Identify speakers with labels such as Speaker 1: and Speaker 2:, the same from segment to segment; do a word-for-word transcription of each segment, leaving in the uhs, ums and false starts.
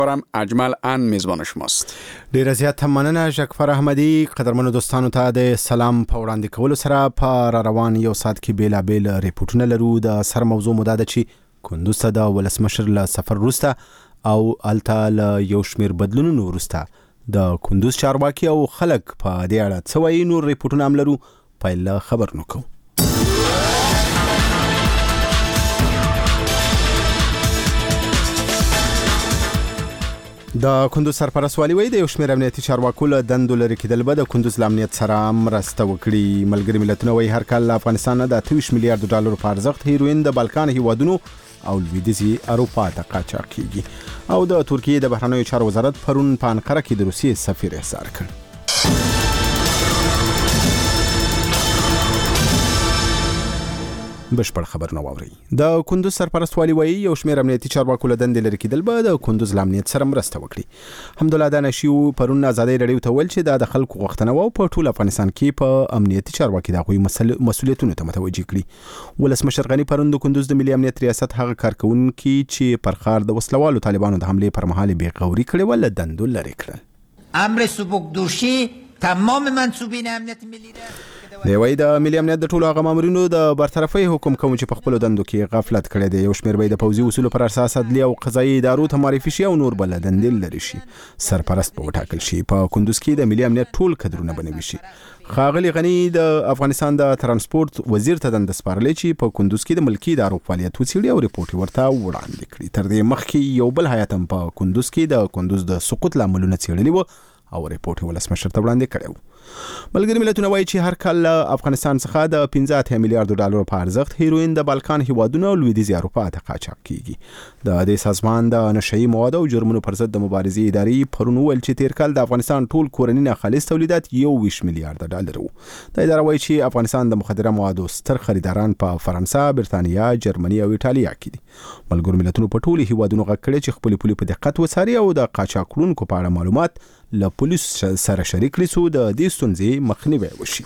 Speaker 1: پرم اجمل ان میزبان شماست.
Speaker 2: ډیر زیات مننه ژکفر احمدی. قدرمنو دوستانو ته د سلام په وړاندې کولو سره په روان یو سات کې بیلا بیل ریپورتونه لرو. د سر موضوع مو ده چې کندوز ته د ولسمشر له سفر وروسته او الته له یو شمیر بدلونونو وروسته د کندوز چارواکي او خلک په دې اړه څه وایي. نور ریپورتونه هم لرو، پیل خبر نو کوو. د کندوز سرپرست والی وایي د یو شمېر امنیتي چارواکو له دندو لرې کېدل به د کندوز له امنیت سره مرسته وکړي. ملګري ملتونه وایي هر کال له افغانستان نه د اته ویشت میلیارډ ډالرو په ارزښت هیروین د بالکان هیوادونو او لویدیځي اروپا ته قاچاق کیږي. او د ترکیې د بهرنیو چارو وزارت پرون په انقره کې د روسیې سفیر احضار کړ. بشپړ خبر نو واوري. د کندوز سرپرست والی وایي یو شمېر امنیتي چارواکو له دندې لرې کېدل به د کندوز له امنیت سره مرسته وکړي. حمدالله دانشیو پرون ازادۍ راډیو ته ویل چې دا د خلکو غوښتنه وه او په ټول افغانستان کې په امنیتي چارواکي د هغوی مسؤلیتونو ته متوجه کړي. ولسمشر غني پرون د کندوز د ملي امنیت ریاست هغه کارکونکي چې پر ښار د وسلوالو طالبانو د حملې پر مهال بې غوري کړې وه له دندو لرې کړل.
Speaker 3: امر سبکدوشی تمام منصوبین امنیت ملی
Speaker 2: دی وایي د ملي امنیت د ټولو هغه مامورینو د برطرفۍ حکم کوم چې په خپلو دندو کې غفلت کړی دی. یو شمېر به د پوځي اصولو پر اساس عدلي او قضایي ادارو ته معرفي شي او نور به له دندې لرې شي. سرپرست به وټاکل شي. په کندوز کې د ملي امنیت ټول کدرونه به نوي شي. ښاغلي غني د افغانستان د ترانسپورت وزیر ته دنده سپارلې چې په کندوز کې د ملکي ادارو فعالیت وڅېړي او ریپورټ ورته وړاندې کړي. تر دې مخکې یو بل هیات هم په کندوز کې د کندوز د سقوط لاملونه څېړلي وو او ریپورټ ولسمشر ته وړاندې کړی و. ملګري ملتونه وایي چې هر کال له افغانستان څخه د پنځه اتیا میلیارډو ډالرو په ارزښت هیروین د بالکان هیوادونو او لویدیځي اروپا ته قاچاق کیږي. د دې سازمان د نشهیي موادو او جرمونو پر ضد د مبارزې ادارې پرون وویل چې تیر کال د افغانستان ټول کورني ناخالص تولیدات یو ویشت میلیارډه ډالر وو. د اداره وایي چې افغانستان د مخدره موادو ستر خریداران په فرانسه، برتانیا، جرمني او ایټالیا کې دي. ملګرو ملتونو په ټولو هیوادونو غږ کړی چې خپلې پولې په دقت وڅاري او د قاچاق کړونکو په اړه معلومات له پولیسو سره شریک کړي څو د دې ستونزې مخنیوی وشي.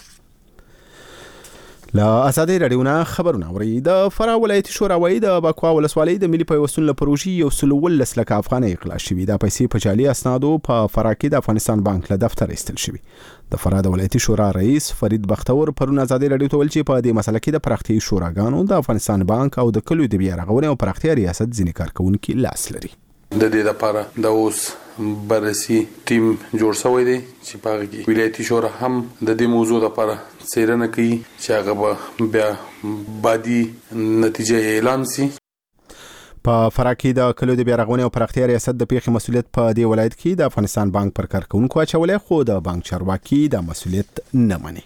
Speaker 2: له ازادۍ راډیو نه خبرونه اورئ. د فراه ولایتي شورا وایي د بکوا ولسوالۍ د ملي پیوستون له پروژې یو سل اوولس لکه افغانۍ اخلاص شوي. دا پیسې په جعلي اسنادو په فراه کې د افغانستان بانک له دفتر ایستل شوي. د فراه د ولایتي شورا رئیس فرید بختور پرون ازادۍ راډیو ته ویل چې په دې مسله کې د پراختیایي شوراګانو، د افغانستان بانک او د کلیو د بیا رغونې او پراختیا ریاست ځینې کارکوونکي لاس لري.
Speaker 4: د دې لپاره د اوس بررسي ټیم جوړ شوی دی چې په هغه کې ولایتي شورا هم د دې موضوع لپاره څېړنه کوي چې هغه به بیا بعدي نتیجه اعلان شي.
Speaker 2: په فراه کې د کلیو د بیا رغونې او پراختیا ریاست د پیښې مسؤلیت په دې ولایت کې د افغانستان بانک پر کارکوونکو اچولی، خو د بانک چارواکي دا مسؤلیت نه مني.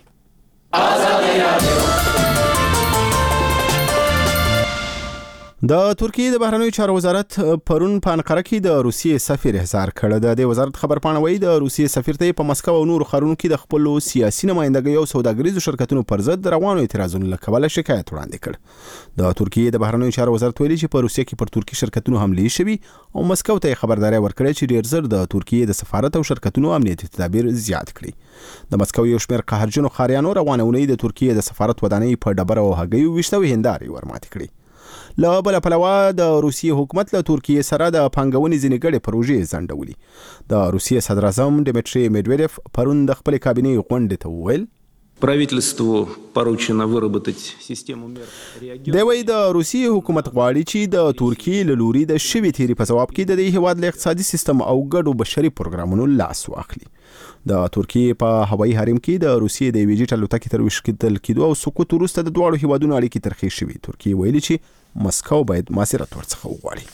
Speaker 2: د ترکیې د بهرنیو چارو وزارت پرون په انقره کې د روسیې سفیر احضار کړ. د دې وزارت خبرپاڼه وایي د روسیې سفیر ته په مسکو او نورو ښارونو کې د خپلو سیاسي نمایندګۍ او سوداګریزو شرکتونو پر ضد روانو اعتراضونو له کبله شکایت وړاندې کړ. د ترکیې د بهرنیو چارو وزارت ویلي چې په روسیې کې پر ترکي شرکتونو حملې شوي او مسکو ته خبرداري ورکړې چې ډېر زر د ترکیې د سفارت او شرکتونو امنیتي تدابیر زیات کړي. د مسکو یو شمېر قهرجنو ښاریانو روانه اونۍ د ترکیې د سفارت ودانۍ په ډبره او هګیو ویشته هندارې ورماتې کړي. له بله پلوه د روسیې حکومت له ترکیې سره د پانګونې ځینې ګډې پروژې ځنډولي. د روسیې صدر اعظم ډیمټري میډویډیف پرون د خپلې کابینې غونډې ته وویل
Speaker 5: правительству поручено выработать систему мер реагирования.
Speaker 2: دی وایي د روسیې حکومت غواړي چې د ترکیې له لوري د شوې تیري په ځواب کې د دې هیواد له اقتصادي سیستم او ګډو بشري پروګرامونو لاس واخلي. د ترکیې په هوایي حریم کې د روسیې د یوې جټ الوتکې تر وشکېدل کېدو او سقوط وروسته د دواړو هیوادونو اړیکې ترخې شوي. ترکیې ویلي چې مسکو باید معذرت ورڅخه وغواړي.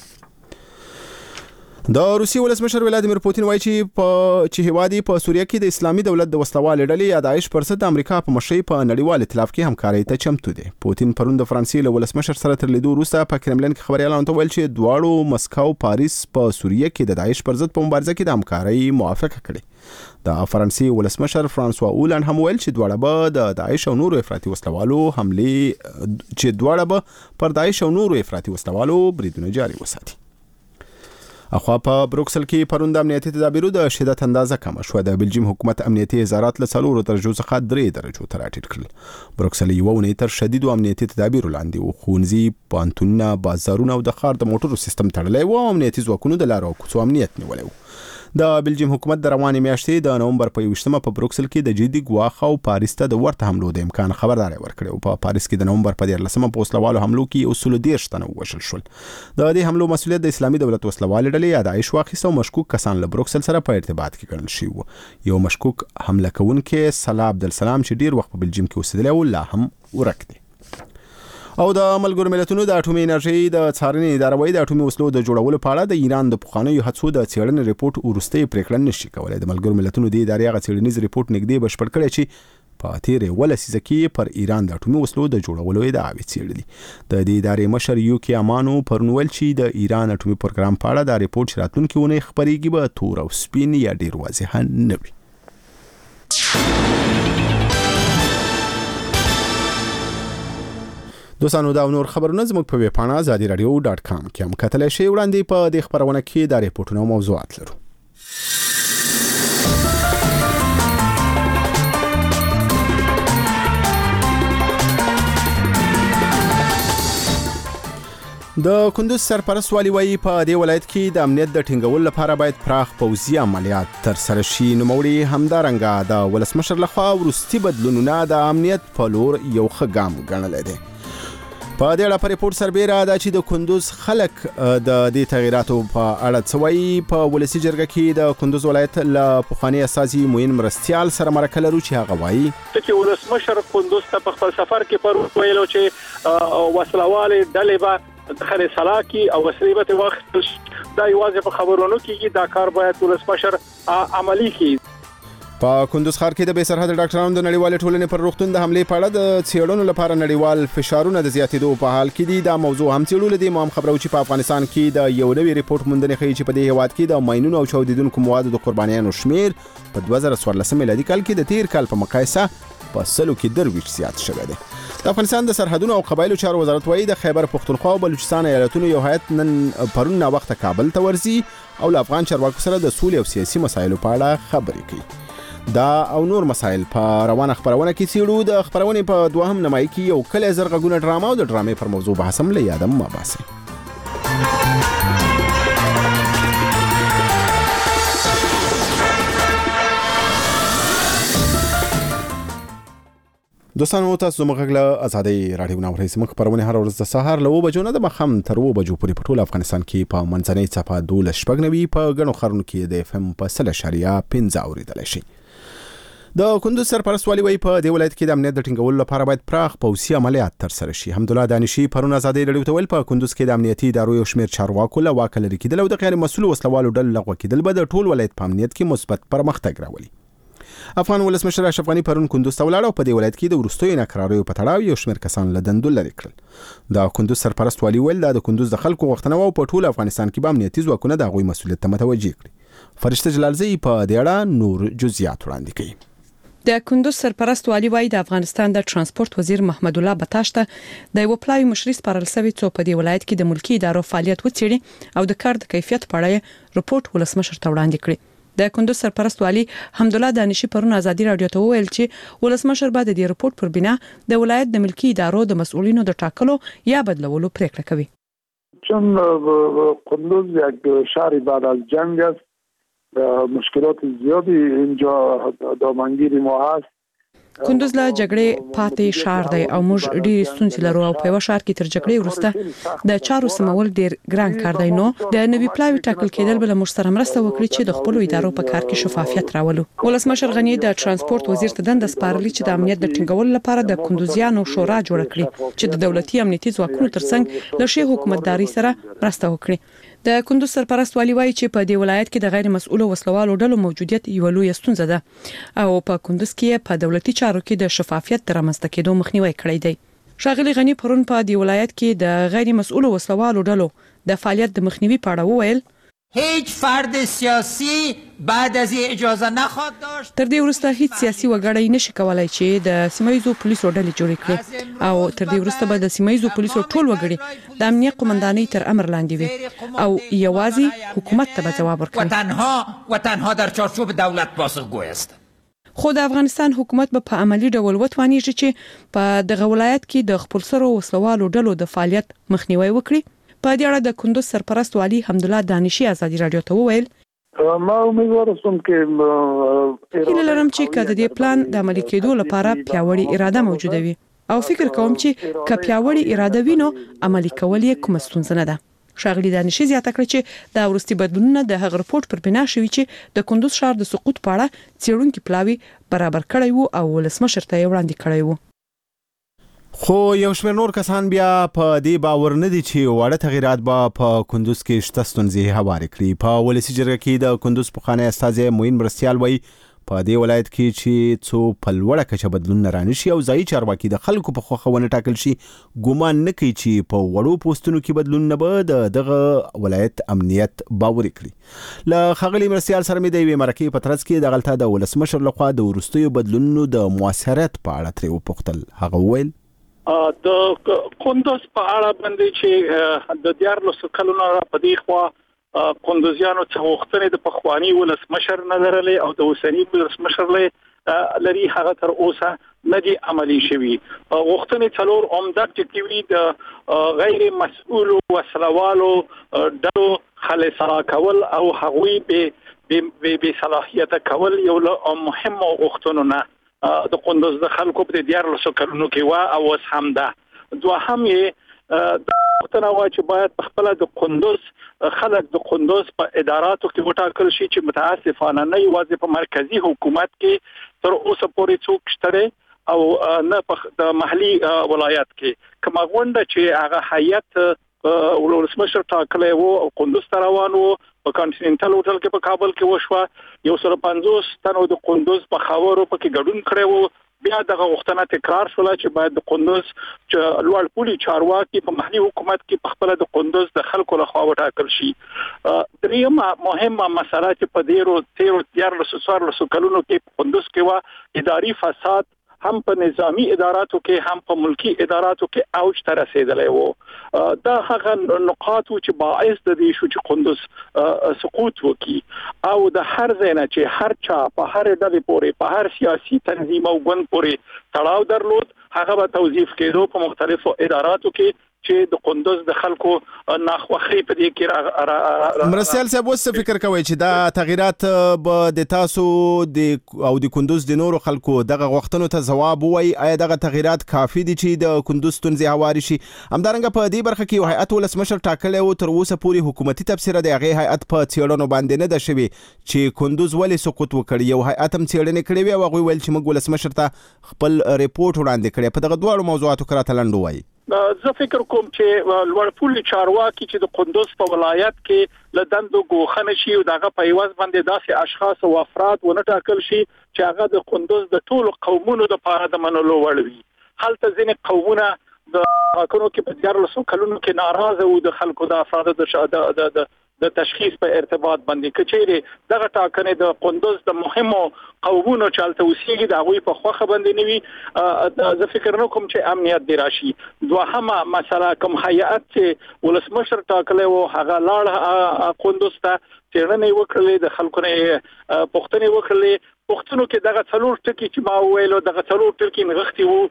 Speaker 2: د روسیې ولسمشر ولادیمیر پوتین وایي چې په چې هیواد په سوریه کې د اسلامي دولت د وسلوالې ډلې یا داعش پر ضد امریکا په مشرۍ په نړیوال ائتلاف کې همکارۍ ته چمتو دی. پوتین پرون د فرانسې له ولسمشر سره تر لیدو وروسته په کرملین کې خبريالانو ته ویل چې دواړو مسکو پاریس په سوریه کې د داعش پر ضد په مبارزه کې د همکارۍ موافقه کړې. د فرانسې ولسمشر فرانسوا اولند هم ویل چې دواړه به د داعش او نورو افراطي وسلوالو حملې چې دواړه به پر داعش او نورو افراطي وسلوالو بریدونه جاري وساتي. اخوا په بروکسل کې پرون د امنیتي تدابیرو د شدت اندازه کم شو. د بلجیم حکومت امنیتي وزارت له څلورو درجو څخه درې درجو ته راټیټ کړل. بروکسل یو ونې تر شدیدو امنیتي تدابیرو لاندې و. ښوونځي، پوهنتونونه، بازارونه او د ښار د موټرو سیستم تړلی و او امنیتي ځواکونو د لارو او کوڅو امنیت نیولی و. د بلجیم حکومت د روانې میاشتې د نومبر په یوویشتمه په بروکسل کې د جدي ګواښ او پاریس ته د ورته حملو د امکان خبرداری ورکړی و. په پاریس کې د نومبر په دیارلسمه په وسلوالو حملو کې یو سل دېرش تنه ووژل شول. د دې حملو مسؤلیت د اسلامي دولت وسلوالې ډلې یا داعش واخیسته او مشکوک کسان له بروکسل سره په ارتباط کې ګڼل شوي وو. یو مشکوک حمله کوونکی صلاح عبدالسلام چې ډیر وخت په بلجیم کې اوسېدلی و لا هم ورک دی. او د ملګرو ملتونو د اټومي انرژي د څارنې اداره وايي د اټومي وسلو د جوړولو په اړه د ایران د پخوانیو هڅو د څېړنې ریپورت وروستۍ پریکړه نشي کولای. د ملګرو ملتونو د ادارې هغه څېړنیز ریپورت نږدې بشپړ کړی چې په تیرې اووه لسیزه کې پر ایران د اټومي وسلو د جوړولو ادعاوې څېړلي. د دې ادارې مشر یوکي امانو پرون ویل چې د ایران اټومي پروګرام په اړه دا ریپورت چې راتلونکې اونۍ خپرېږي به تور او سپین یا ډېر واضح نه وي. دوستانو دا نور خبرونه زموږ په ویب پاڼه ازادي رادیو ډاټ کام کې هم کتلی شئ. وړاندې په دې خپرونه کې دا ریپورټونه او موضوعات لرو. د کندوز سرپرست والی وایي په دې ولایت کې د امنیت د ټینګولو لپاره باید پراخ پوځي عملیات ترسره شي. نوموړي همدارنګه د ولسمشر لخوا وروستي بدلونونه د امنیت په لور یو ښه ګام ګڼلی دی. په دې اړه په ریپورت سربیره دا چې د کندوز خلک د دې تغییراتو په اړه څه وایي. په ولسي جرګه کې د کندوز ولایت له پخواني استازي معین مرستیال سره مرکه لرو چې هغه وایي
Speaker 6: چې ولسمشر کندوز ته په خپل سفر کې پر ویلو چې وسلوالې ډلې به دخل سلاکی او وسریبت وخت دا یوازې په خبرونو کې دا کار باید ولسمشر عملی کړي.
Speaker 2: په کندوز ښار کې د بې سرحده ډاکټرانو د نړیوالې ټولنې پر روغتون د حملې په اړه د څېړنو لپاره نړیوال فشارونه د زیاتېدو په حال کې دي. دا موضوع هم څېړو. دې مو هم خبرو چې په افغانستان کې د یو نوي ریپورت موندنې ښیي چې په دې هېواد کې د ماینونو او چاودېدونکو موادو د قربانیانو شمیر په دوه زره څوارلسم میلادي کال کې د تیر کال په مقایسه په سلو کې درویشت زیات شوی دی. د افغانستان د سرحدونو او قبایلو چارو وزارت وایي د خیبر پختونخوا او بلوچستان ایالتونو یو هیئت نن پرون ناوخته کابل ته ورځي او له افغان چارواکو سره د سولې او سیاسي مسایلو په اړه خبرې کوي. دا او نور مسایل په روانه خبرونه کې څېړو. د خبرونې په دوهم نیمایي کې یو کلی زر غږونه ډرامه او د ډرامې پر موضوع بحث هم له یاده مه باسئ. دوستانو تاسو زموږ غږ له ازادۍ راډیو نه اورئ. زموږ خپرونې هره ورځ د سهار له اوه بجو نه د ماښام تر اوه بجو پورې په ټول افغانستان کې په منځنۍ څپه دولس شپږ نوي په ګڼو ښارونو کې د اف ام په سل اعشاریه پنځه اورېدلی شئ. د کندوز سرپرست والی وایي په دې ولایت کې د امنیت د ټینګولو لپاره باید پراخ پوځي عملیات ترسره شي. حمدالله دانشي پرون ازادۍ راډیو ته ویل په کندوز کې د امنیتي ادارو یو شمېر چارواکو له واکه لرې کېدل او د غیر مسؤلو وسلوالو ډلو لغوه کېدل به د ټول ولایت په امنیت کې مثبت پرمختګ راولي. افغان ولسمشر اشرف غني پرون کندوز ته ولاړ او په دې ولایت کې د وروستیو ناکراریو په تړاو یو شمېر کسان له دندو لرې کړل. د کندوز سرپرست والی ویل دا د کندوز د خلکو غوښتنه وه او په ټول افغانستان کې به امنیتي ځواکونه د هغوی مسؤلیت ته متوجه کړي. فرشته جلالزی په دې اړه نور جزئیات وړاندې کوي.
Speaker 7: د کندوز سرپرست والی وایي د افغانستان د ترانسپورت وزیر محمد الله بتاش ته د یو پلاوي مشري سپارل شوی څو په دې ولایت کې د ملکی ادارو فعالیت وڅېړي او د کار د کیفیت په اړه رپورت ولسمشر ته وړاندې کړي. د کندوز سرپرست والی حمدالله دانشي پرون ازادي راډیو ته وویل چې ولسمشر به د دې رپورت پر بنا د ولایت د ملکی ادارو د مسؤلینو د ټاکلو یا بدلولو پریکړه کوي.
Speaker 8: چون کندوز یک شهر بعد از جنگ است، مشکلات زیادی اینجا دامنگیر ما هست.
Speaker 7: کندوز له جګړې پاتې شهر دی او موږ ډېرې ستونزې لرو او په یو شهر کې تر جګړې وروسته د چارو سمول ډېر ګران کار دی. نو د نوي پلاوي ټاکل کېدل به له موږ سره مرسته وکړي چې د خپلو ادارو په کار کې شفافیت راولو. ولسمشر غني د ترانسپورت وزیر ته دنده سپارلې چې د امنیت د ټینګولو لپاره د کندوزیانو شورا جوړ کړي چې د دولتي امنیتي ځواکونو ترڅنګ له شي حکومتداري سره مرسته وکړي. د کندوز سرپرست والی وایي چې په دې ولایت کې د غیر مسؤلو وسلوالو ډلو موجودیت یو لوی ستونزه ده او په کندوز کې په دولتي چارو کې د شفافیت د رامنځته کېدو مخنیوي کړی دی. ښاغلي غني پرون په دې ولایت کې د غیر مسؤلو وسلوالو ډلو د فعالیت د مخنیوي په اړه وویل
Speaker 3: هیچ فرد سیاسی بعد از این اجازه نخواهد داشت.
Speaker 7: تر دې وروسته هیڅ سیاسي وګړی نشي کولای چې د سیمایزو پولیسو ډلې جوړې کړي او تر دې وروسته به د سیمایزو پولیسو ټول وګړي د امنیت قومندانۍ تر امر لاندې وي او یوازې حکومت ته به جواب ورکړي
Speaker 3: و تنها و تنها در چارچوب دولت پاسخگوی است.
Speaker 7: خو د افغانستان حکومت به په عملی ډول وتوانیږي چې په دغه ولایت کې د خپلسرو وسلوالو ډلو د فعالیت مخنیوي وکړي. په دې اړه د کندوز سرپرست والي حمدالله دانشي ازادي رادیو ته وویل
Speaker 8: ما امیدوار اوسم چې
Speaker 7: هیله لرم چې کله د پلان د عملي کېدو لپاره پیاوړی اراده موجوده وي او فکر کوم چې که پیاوړی اراده وینو عملي کول یې کوم ستونزه نه ده. ښاغلي دانشي زیاته کړې چې د ورستي بدلونونو د هغه رپورت پر بنا شوی چې د کندوز ښار د سقوط په اړه څېړونکي پلاوي برابر کړی وو او ولسمشر ته یې وړاندې کړی وو.
Speaker 2: خو یو شمېر نور کسان بیا په دې باور نه دي چې واړه تغیرات به په کندوز کې شته ستونزې هوارې کړي. په ولسي جرګه کې د کندوز پخوانی استازی معین مرستیال وایي په دې ولایت کې چې څو په لوړه کچه بدلون رانشي او ځایي چارواکي د خلکو په خوښه ونه ټاکل شي ګومان نه کوي چې په وړو پوسټونو کې بدلون نه به د دغه ولایت امنیت باوري کړي. له ښاغلي مرستیال سره مې د یوې مرکې په ترڅ کې دغلته د ولسمشر لخوا د وروستیو بدلونونو د مؤثریت په اړه ترې وپوښتل. هغه وویل
Speaker 6: د کندوز په اړه باندې چې د دیارلسو کلونو په دې خوا کندوزیانو څخه وختنې د پخوانی ولسمشر نه لرلې او د اوسنی ولسمشر لري هغه تر اوسه نه دي عملي شوي. وختنې څلور عمده ټکي د غیر مسؤل وسلوالو ډلو خلصا کول او هغوی به به صلاحیت کول یو مهم وختونه نه د کندوز د خلکو په دیارلسو کلونو کې وا او اوس هم ده. دوهم یې د وختونه وا چې باید خپل د کندوز خلک د کندوز په اداراتو کې وټاکل شي چې متاسفانه نه یوازې په مرکزی حکومت کې تر اوسه پورې څوک شته او نه په د محلي ولایت کې کومه غونډه چې هغه هیئت ولسمشر ټاکلی وو او کندوز ته روان وو په کانټیننټل هوټل کې په کابل کې وشوه یو سل پنځوس تنو د کندوز په خاورو په کې ګډون کړی وو. بیا دغه وختونه تکرار شول چې باید د کندوز چې لوړ پولی چارواکي په محلي حکومت کې په خپل د کندوز د خلکو لخوا وټاکل شي. دریمه مهمه مسله چې په ډیرو تیرو دیارلسو څوارلسو کلونو کې په کندوز کې وا اداري فساد هم په نظامی اداراتو کې هم په ملکی اداراتو کې اوج ته رسیدلی وو. دا هغه نقاط چې باعث د دې شو چې کندوز سقوط وکړي او د هر ځای نه چې هر چا په هر ډلې پورې په هر سیاسي تنظیم او ګوند پورې تړاو درلود هغه به توظیف کېدو په مختلفو اداراتو کې چې د کندوز د خلکو ناخوخي په دې کې.
Speaker 2: مرستیال صاحب اوس فکر کوي چې دا تغیرات به د تاسو د او د کندوز د نورو خلکو دغه غوښتنو ته ځواب وایي؟ آیا دغه تغیرات کافي دي چې د کندوز ستونزې هوارې شي؟ همدارنګه په دې برخه کې یو هیئت ولسمشر ټاکلی و تر اوسه پورې حکومتي تبصره د هغې هیئت په څېړنو باندې نه ده شوې چې کندوز ولې سقوط وکړ. یو هیئت هم څېړنې کړې وې او هغوی ویل چې موږ ولسمشر ته خپل ریپورټ وړاندې کړی. په دغه دواړو موضوعاتو کې راته لنډ ووایي.
Speaker 6: زه فکر کوم چې لوړ پولی چارواکي چې د کندوز په ولایت کې له دندو ګوښه نشي او دغه په یوازې باندې داسې اشخاص او افراد ونه ټاکل شي چې هغه د کندوز د ټولو قومونو لپاره د منلو وړ وي. هلته ځینې قومونه د حکومت کې په دیارلسو کلونو کې ناراضه وو د خلکو د افرادو د د د تشخیص په ارتباط باندې کچېره دغه ټاکنې د کندوز د مهمو قومونو چالت اوسېږي د هغوی په خوخه باندې نوي. زه فکر نه کوم چې امنیت دی راشي. دوهمه مسله کوم هیئت چې ولسمشر ټاکلی وو هغه لاړ کندوز ته څېړنې وکړلې د خلکو نه پوښتنې وکړلې. پښتنو کې دغه څلور ټکي چې ما ویلو دغه څلور ټکي نغښتي وو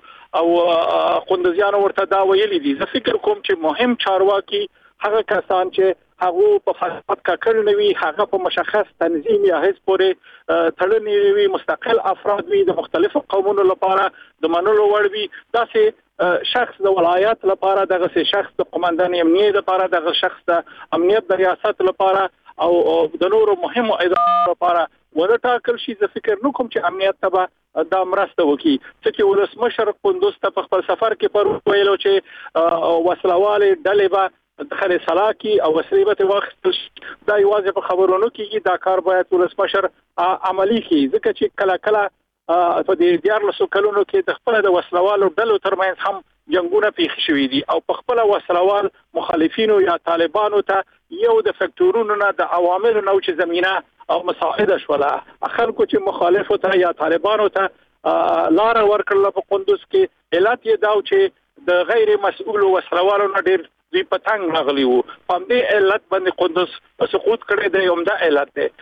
Speaker 6: او کندوزیانو ورته دا ویلي دي. زه فکر کوم چې مهم چارواکي هغه کسان چې هغه په فساد ککړ نوي هغه په مشخص تنظیم یا حزب پورې تړلي وي مستقل افراد وي د مختلفو قومونو لپاره د منلو وړ وي. داسې شخص د ولایت لپاره دغه شخص د قومندان امنیت لپاره دغه شخص د امنیت د ریاست لپاره او د نورو مهمو ادارو لپاره ونه ټاکل شي. زه فکر نه کوم چې امنیت ته دا مرسته وکړي. ځکه ولسمشر کندوز ته په خپل سفر کې پر ویلو چې وسلوالې ډلې به دخل سلاکی او وسریبت وخت دا یوازې په خبرونو کې دا کار باید ولسمشر عملی کړي. ځکه چې کله کله په دې دیارلسو کلونو کې د خپل د وسلوالو ډلو ترمنځ هم جنگونه پیښ شوي دي او په خپل وسلوال مخالفینو یا طالبانو ته یو د فکټورونو نه د عواملو نه چې زمينه او مساعده شوله خلکو چې مخالفو ته یا طالبانو ته لار ورکړل په قندوز کې علت یې دا چې د غیر مسؤل وسروالو نه ډیر دوی پتنګ راغلی وو په دې علت باندې قندوز سقوط کړی دی عمده علت دی.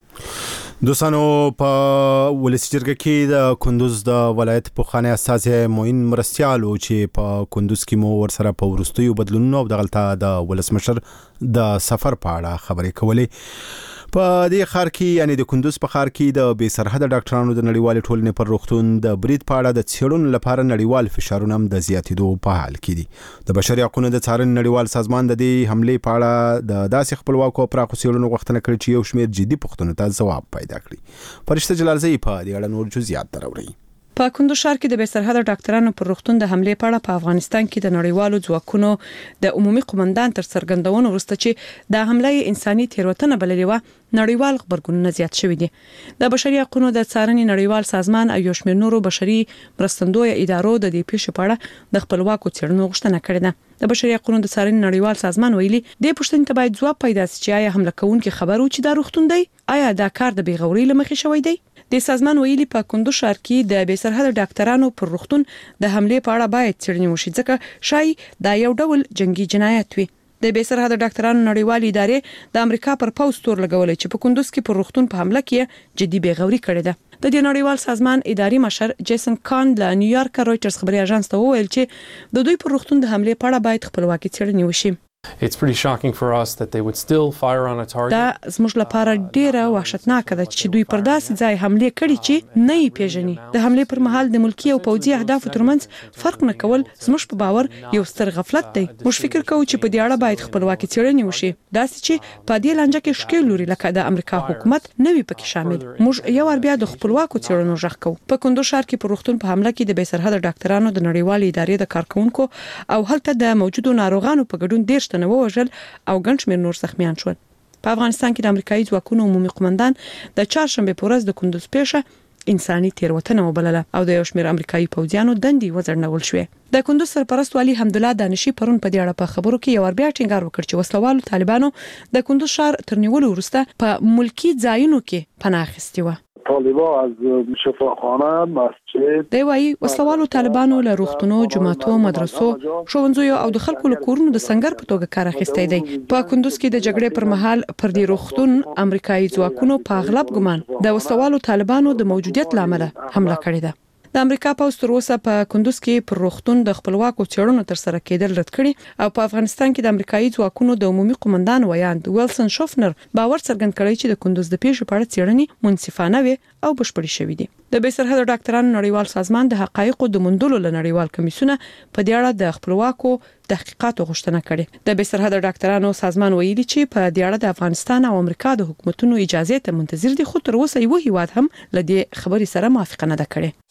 Speaker 2: دوستانو په ولسی جرګه کې د کندوز د ولایت پوخانه اساس موین مرستيالو چې په کندوز کې مو ورسره په ورستیو بدلونونو او دغلطه د ولسمشر د سفر په اړه خبرې کولې. په دې خار کې یعنی د کندوز په خار کې د بې سرحد ډاکټرانو د نړیوال ټولنې پر روغتون د برید په اړه د څېړنو لپاره نړیوال فشارونه هم د زیاتېدو په حال کې دي. د بشري حقوقو د څارنې نړیوال سازمان د دې حملې په اړه د داسې خپلواکو او پراخو څېړنو غوښتنه کړې چې یو شمېر جدي پوښتنو ته ځواب پیدا کړي. فرشته جلالزئی په دې اړه نور جزئیات دراوړي.
Speaker 7: په کندوز ښار کې د بې سرحد ډاکټرانو پر روغتون د حملې په اړه په افغانستان کې د نړیوالو ځواکونو د عمومي قومندان تر څرګندونو وروسته چې د حملې انساني تیروتنه بللې و نړیوال خبرګونونه زیات شوي دي. د بشري حقوقو د څارنې نړیوال سازمان او یو شمېر نورو بشري مرستندوی ادارو د دې پیښې په اړه د خپلواکو څېړنو غوښتنه کړې ده. د بشري حقوقو د څارنې نړیوال سازمان ویلي د پښتنې ته باید ځواب پیدا شي چې آیا حمله کوونکي خبرو چې دا روغتون دی آیا دا کار د بیغوري لمخې شوی دی. د سازمان ویلي په کندوز ښار کې د بې سرحد ډاکټرانو پر روغتون د حملې په اړه باید څېړنې وشي ځکه شای دا یو ډول جنگي جنایت وي. د بې سرحد ډاکټرانو نړیوال ادارې د امریکا پر پوز تور لګولې چې په کندوز کې پر روغتون په حمله کې جدي بیغوري کړې ده. د دې نړیوال سازمان اداري مشر جیسن کان له نیویارک رويټرز خبري اژانس ته وویل چې د دوی پر روغتون د حملې په اړه باید خپلواکي څېړنې وشي.
Speaker 9: It's pretty shocking for us that they would still fire on a target.
Speaker 7: دا زموږ لپاره ډیره وحشتناک ده چې دوی پر داسې ځای حمله کړي چې نه یې پیژني. د حملې پر مهال د ملکی او پوځي اهدافو ترمنځ فرق نه کول زموږ په باور یو ستر غفلت دی. موږ فکر کوو چې په دې اړه باید خپلواکي څېړنې وشي داسې چې په دې لانجه کې شکل لري لکه د امریکا حکومت نه وي پکې شامل. موږ یو ور بیا د خپلواکو څېړنو ژغ کوو. په کندوز ښار کې پر روغتون په حمله کې د بې سرحد ډاکټرانو د نړیوال ادارې د کارکونکو او هلته د موجودو ناروغانو په ګډون ډېر شته ووژل او ګڼ شمېر نور زخمیان شول. په افغانستان کې د امریکایي ځواکونو عمومي قومندان د چهارشنبه په ورځ د کندوز پیښه انساني تیروتنه وبلله او د یو شمېر امریکایي پوځیانو دندې وځړنول شوې. د کندوز سرپرست والي حمدالله دانشي پرون په دې اړه په خبرو کې یو بیا ټینګار وکړ چې وسلوالو طالبانو د کندوز ښار تر نیولو وروسته په ملکی ځایونو کې پناه اخیستې و.
Speaker 8: طالبان از شفاخانه مسجد
Speaker 7: دی وايي وسلوالو طالبانو له روغتونو جماعتو مدرسو ښوونځیو او د خلکو له کورونو د سنگر په توګه کار اخیستی دی. په کندوز کې د جګړې پر مهال پر دې روغتون امریکایي ځواکونو په اغلب ګمان د وسلوالو طالبانو د موجودیت لامل حمله کړې ده. د امریکا پوز تر اوسه په کندوز کې پر روغتون د خپلواکو څېړنو تر سره کېدل رد کړي او په افغانستان کې د امریکایي ځواکونو د عمومي قومندان ویاند ویلسن شوفنر باور څرګند کړی چې د کندوز د پیښې په اړه څېړنې منصفانه وي او بشپړې شوې دي. د بې سرحد ډاکټرانو نړیوال سازمان د حقایقو د موندلو له نړیوال کمیسیونه په دې اړه د خپلواکو تحقیقاتو غوښتنه کړې. د بې سرحد ډاکټرانو سازمان ویلي چې په دې اړه د افغانستان او امریکا د حکومتونو اجازه ته منتظر دي خو تر اوسه یو هیواد هم له دې خبرې سره موافقه نه ده کړې.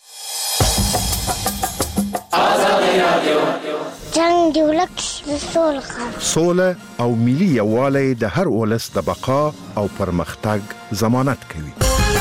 Speaker 10: جنگ دی ولک سوله
Speaker 11: سوله او ملي یووالی د هر ولس د بقا او پرمختګ ضمانت کوي.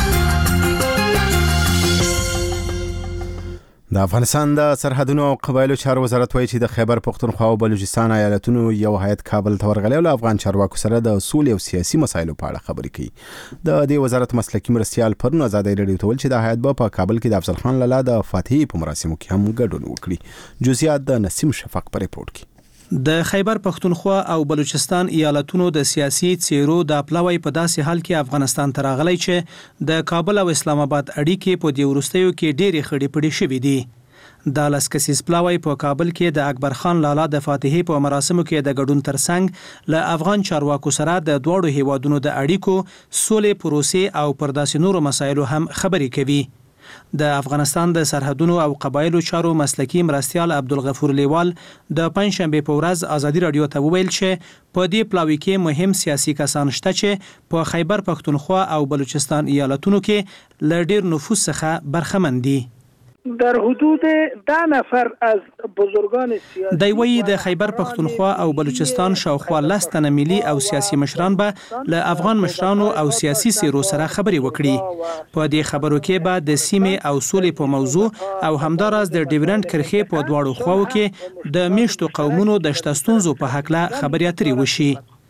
Speaker 2: د افغانستان د سرحدونو او قبایلو چارو وزارت وایي چې د خیبر پختونخوا او بلوچستان ایالتونو یو هیئت کابل ته ورغلی او له افغان چارواکو سره د سولې او سیاسي مسایلو په اړه خبرې کوي. د دې وزارت مسلکي مرستیال پرون ازادي راډیو ته ویل چې د هیئت به په کابل کې د افضل خان لالا د فاتحې په مراسمو کې هم ګډون وکړي. جزئیات د نسیم شفق په ریپورت کې.
Speaker 12: د خیبر پختونخوا او بلوچستان ایالتونو د سیاسي څیرو د پلاوی په داسې حال کې افغانستان ته راغلی چې د کابل او اسلام آباد اړیکې په دې وروستیو کې ډېرې خړې پړې شوې دي. د لاس کسیز پلاوی په کابل کې د اکبر خان لالا د فاتحې په مراسمو کې د ګډون ترڅنګ له افغان چارواکو سره د دواړو هیوادونو د اړیکو سولې پروسې او پر داسې نورو مسایلو هم خبرې کوي. د افغانستان د سرحدونو او قبایلو چارو مسلکي مرستیال عبدالغفور لیوال د پنځشنبه په ورځ ازادي راډیو ته وویل چې په دې پلاوی کې مهم سیاسي کسان شته چې په خیبر پختونخوا او بلوچستان ایالتونو کې له ډېر نفوذ څخه برخمن دي.
Speaker 13: در حدود ده نفر از بزرگان سیاسی
Speaker 12: دی وی د خیبر پختونخوا او بلوچستان شاوخوا لس تنه ملي او سیاسي مشران به له افغان مشرانو او سیاسي سیرو سره خبرې وکړي. په دې خبرو کې به د سیمې او سولې په موضوع او همداراز د ډیورنډ کرښې په دواړو خواو کې د میشتو قومونو د شته ستونزو په هکله خبرې اترې وشي.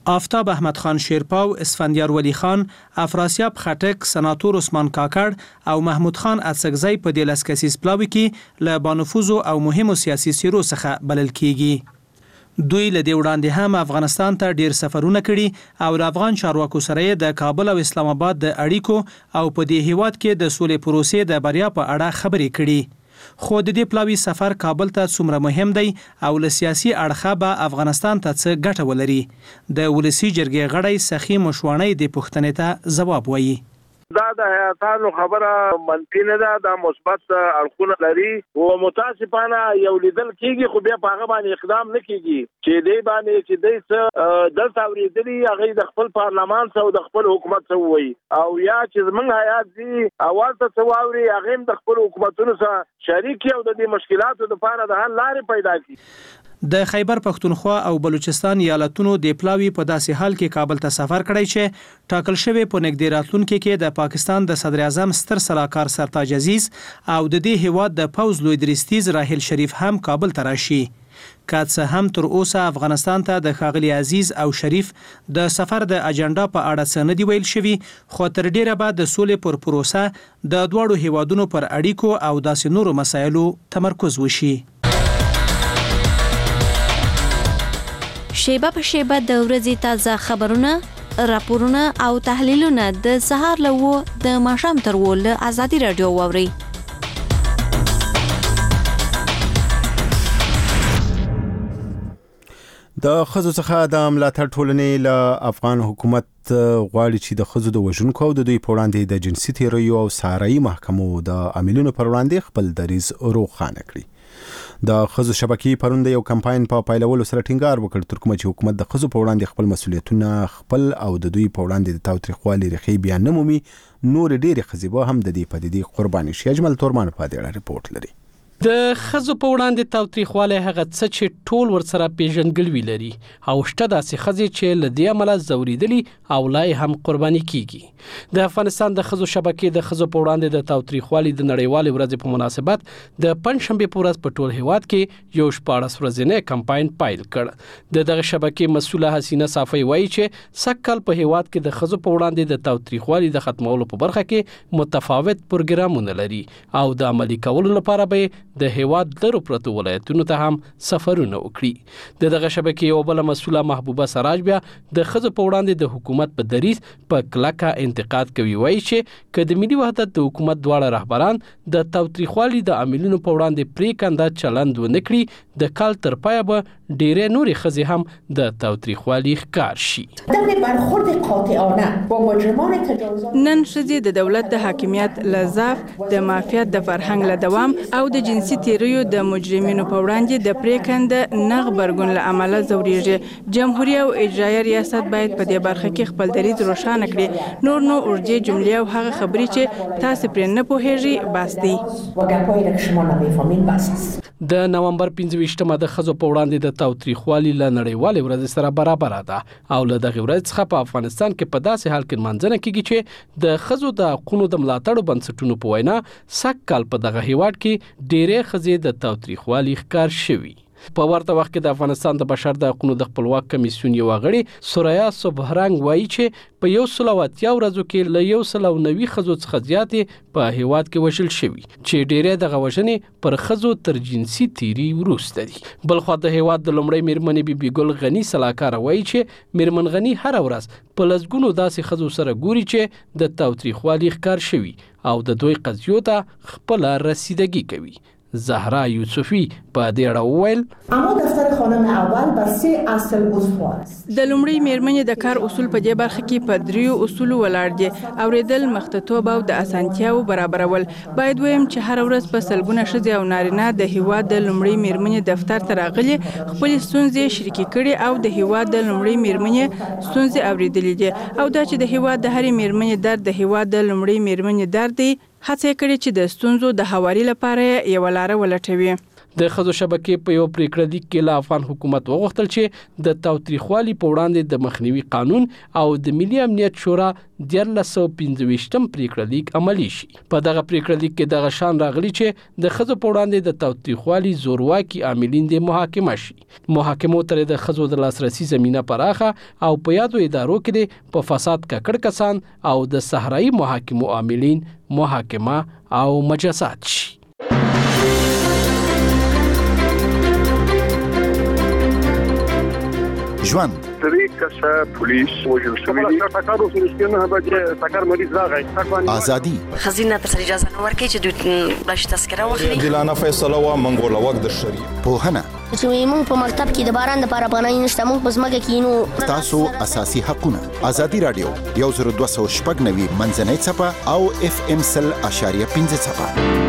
Speaker 12: آفتاب احمد خان شیرپاو، اسفندیار ولی خان، افراسیاب خټک، سناتور عثمان کاکړ او محمود خان اڅکزی په دې لس کسیز پلاوي کې له بانفوذو او مهمو سیاسي څیرو څخه بلل کیږي. دوی له دې وړاندې هم افغانستان ته ډیر سفرونه کړي او د افغان چارواکو سره د کابل او اسلام آباد د اړیکو او په دې هیواد کې د سولې پروسې د بریا په اړه خبرې کړي. خو د دې پلاوي سفر کابل ته څومره مهم دی او له سیاسي اړخه به افغانستان ته څه ګټه ولري؟ د ولسی جرګې غړی سخی مشوانی د پوښتنې ته ځواب وایي.
Speaker 14: دا د حیاتانو خبره منفي نه ده، دا مثبت اړخونه لري او متاسفانه یو لیدل کیږي خو بیا په هغه باندې اقدام نه کیږي چې دی باندې چې دی څه دلته اورېدلي هغه د خپل پارلمان سره او د خپل حکومت سره وایي او یا چې زمونږ حیات دي اول ته څه واوري هغه هم د خپل حکومتونو سره شریک او د دې مشکلاتو لپاره د حل لارې پیدا کړي.
Speaker 12: د خیبر پښتونخوا او بلوچستان ایالتونو د پلاوي په داسې حال کې کابل ته سفر کړی چې ټاکل شوی په نږدې راتلونکي کې د پاکستان د صدر اعظم ستر سلاکار سرتاج عزیز او د دې هیواد د پوز لوی درستیز راهیل شریف هم کابل ته راشي. که څه هم تر اوسه افغانستان ته د ښاغلي عزیز او شریف د سفر د اجنډا په اړه څه نه دی ویل شوي، خو تر ډیره به د سولې پر پروسه د دواړو هیوادونو پر اړیکو او داسې نورو مسایلو تمرکز وشي.
Speaker 15: شیبه په شیبه د ورځې تازه خبرونه، راپورونه او تحلیلونه د سهار له و د ماښام تر و له ازادي راډیو واورئ.
Speaker 2: د ښځو څخه د ملاتړ ټولنې له افغان حکومت غواړي چې د ښځو د وژونکو او د دوی په وړاندې د جنسي تیریو او سارایي محکمو د عاملینو پر وړاندې خپل دریځ روښانه کړي. د ښځو شبکې پرون د یو کمپاین په پایلولو سره ټینګار وکړ تر کومه چې حکومت د ښځو په وړاندې خپل مسؤلیتونه خپل او د دوی په وړاندې د تاوتریخوالي ریښې بیا نه مومي، نور ډېرې ښځې به هم د دې پدیدې قرباني شي. اجمل تورمان په دې اړه رپورټ لري.
Speaker 16: د ښځو په وړاندې تاوتریخوالی هغه څه چې ټول ورسره پیژندګلوي لري او شته داسې ښځې چې له دې امله ځورېدلي او لا یې هم قرباني کیږي. د افغانستان د ښځو شبکې د ښځو په وړاندې د تاوتریخوالي د نړیوالې ورځې په مناسبت د پنجشنبې په ورځ په ټول هیواد کې یو شپاړس ورځنی کمپاین پیل کړ. د دغه شبکې مسؤله حسینه صافی وایي چې سږکال په هیواد کې د ښځو په وړاندې د تاوتریخوالي د ختمولو په برخه کې متفاوت پروګرامونه لري او د عملي کولو لپاره به د هیواد لرو پرتو ولایتونو ته هم سفرونه وکړي. د دغه شبکې یو بل مسؤله محبوبه سراج بیا د ښځو په وړاندې د حکومت په دریځ په کلکه انتقاد کوي. وایي چې که د ملي وحدت د حکومت دواړه رهبران د تاوتریخوالي د عاملینو په وړاندې پریکنده چلند ونه کړي د کال تر پایه به ډېرې نورې ښځې هم د تاوتریخوالي ښکار شي.
Speaker 7: نن ښځې د دولت د حاکمیت له ضعف، د مافیات د فرهنګ له دوام او د جنسي تیریو د مجرمینو په وړاندې د پریکنده نه غبرګون له امله ځورېږي. جمهوریت او اجرایه ریاست باید په دې برخه کې خپل دریځ روښانه کړي. نور نو ورجې جملې او هغه خبرې چې تاسو پرې نه پوهیږئ بس دی.
Speaker 16: د نومبر پنځه ویشتمه د ښځو په وړاندې د تاوتریخوالي له نړیوالې ورځې سره برابره ده او له دغې ورځې څخه په افغانستان کې په داسې حال کې لمانځنه کیږي چې د ښځو د حقونو د ملاتړو بنسټونو په وینا سږکال په دغه هیواد کې ډېرې ښځې د تاوتریخوالي ښکار شوي. په ورته وخت کې د افغانستان د بشر د حقوقو د خپلواک کمیسیون یو غړي سوریا صبحرنګ وایي چې په یو سل او اتیا ورځو کې له یو سل او نوي ښځو څخه زیاتې په هیواد کې وژل شوي چې ډېرې دغه وژنې پر ښځو تر جنسي تیري وروسته دي. بلخوا د هیواد د لومړۍ میرمنې بي بي ګل غني سلاکار وایي چې میرمن غني هر ورځ په لسګونو داسې ښځو سره ګوري چې د تاوتریخوالي ښکار شوي او د دوی قضیو ته خپله رسیدګي کوي. زهرا یوسفی په دې اړه وویل
Speaker 17: اما دفتر خانم اول بر سه اصل اصول است.
Speaker 7: د لومړۍ میرمنې د کار اصول په دې برخه کې په دریو اصول ولاړ دي: اوریدل، مخطوب او د اسانتیاو برابرول. باید ویم چې هر ورځ په سلګونه ښځې او نارینه د هیواد د لومړۍ میرمنې دفتر ته راغلي، خپل ستونزې شریکې کړي او د هیواد د لومړۍ میرمنې ستونزې اوریدلې دي او دا چې د هیواد د هرې میرمنې درد د هیواد د لومړۍ میرمنې درد دی. هڅه کړې چې د ستونزو د هواري لپاره یو لار ولټوي.
Speaker 16: د ښځو شبکې په یو پریکړه لیک کې له افغان حکومت وغوښتل چې د تاوتریخوالي په وړاندې د مخنیوي قانون او د ملي امنیت شورا دیارلس سوه پنځه ویشتم پریکړه لیک عملي شي. په دغه پریکړه لیک کې دغه شان راغلي چې د ښځو په وړاندې د تاوتریخوالي زورواکي عاملین د محاکمه شي. محاکمو ته د ښځو د لاسرسي زمینه پراخه او په یادو ادارو کې په فساد ککړ کسان او د صحرایي محاکمو عاملین محاکمه او مجازات شي.
Speaker 11: ژوند
Speaker 18: درې کسه پولیس وژل شوي دي. ټاکر اوس نه بچي ټاکر مریض راغی.
Speaker 11: ازادي
Speaker 19: خزینه تر سره اجازه نه ورکړي چې دوی بلش تذکره واخلي.
Speaker 20: دلانه فیصله وا منګول وخت د شری
Speaker 11: په هنه
Speaker 10: چې موږ په مکتب کې د باران د لپاره پناه نشته، موږ په ځمکه کې نو
Speaker 11: تاسو اساسي حقونه. ازادي رادیو یو زر دوه سوه شپږ نوي منځنۍ چپه او اف ام سل اشاریه پنځه چپه.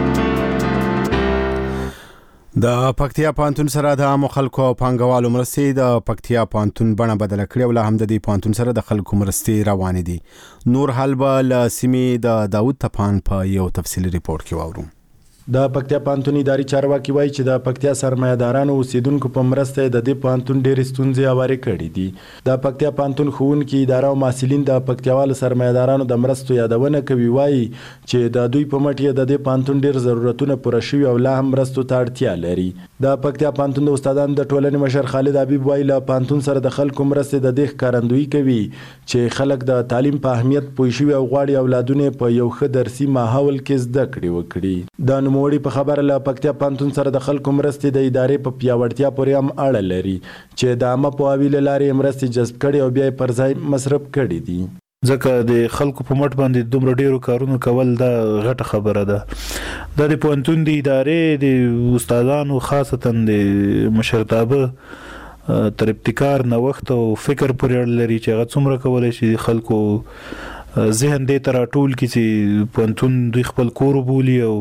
Speaker 2: د پکتیا پانتون سره د عامو خلکو او پانګوالو مرستې د پکتیا پانتون بڼه بدله کړې او له هم د دې پانتون سره د خلکو مرستې روانې دي. نور حال به له سیمې د داود تپان په یو تفصیلي ریپورت کې واورو.
Speaker 21: د پکتیا پانتون اداري چارواکي وایي چې د پکتیا سرمایه‌دارانو اوسیدونکو په مرسته د دې پانتون ډېرې ستونزې هوارې کړې دي. د پکتیا پانتون ښوونکي اداره او محصلین د پکتیاوالو سرمایه‌دارانو د مرستو یادونه کوي. وایي چې د دوی په مټ یې د دې پانتون ډېر ضرورتونه پوره شوي او لا هم مرستو ته اړتیا لري. د پکتیا پانتون د استادانو د ټولنې مشر خالد حبیب وایي له پانتون سره د خلکو مرستې د دې ښکارندویي کوي چې خلک د تعلیم په اهمیت پوه شوي او غواړي اولادونه په یو ښه درسي ماحول کې زده کړې وکړي. د نوموړي په خبره له پکتیا پانتون سره د خلکو مرستې د ادارې په پیاوړتیا پورې هم اړه لري چې د عامه پوهاوي له لارې مرستې جذب کړي او بیا یې پر ځای مصرف کړي دي.
Speaker 22: ځکه د خلکو په مټ باندې دومره ډیرو کارونه کول دا غټه خبره ده. د پانتون د ادارې د استادانو خاصتا د مشرتابه تر ابتکار نوښت او فکر پورې اړه لري چې هغه څومره کولی شي خلکو ذهن دې ته راټول کړي چې پانتون دوی خپل کور وبولي او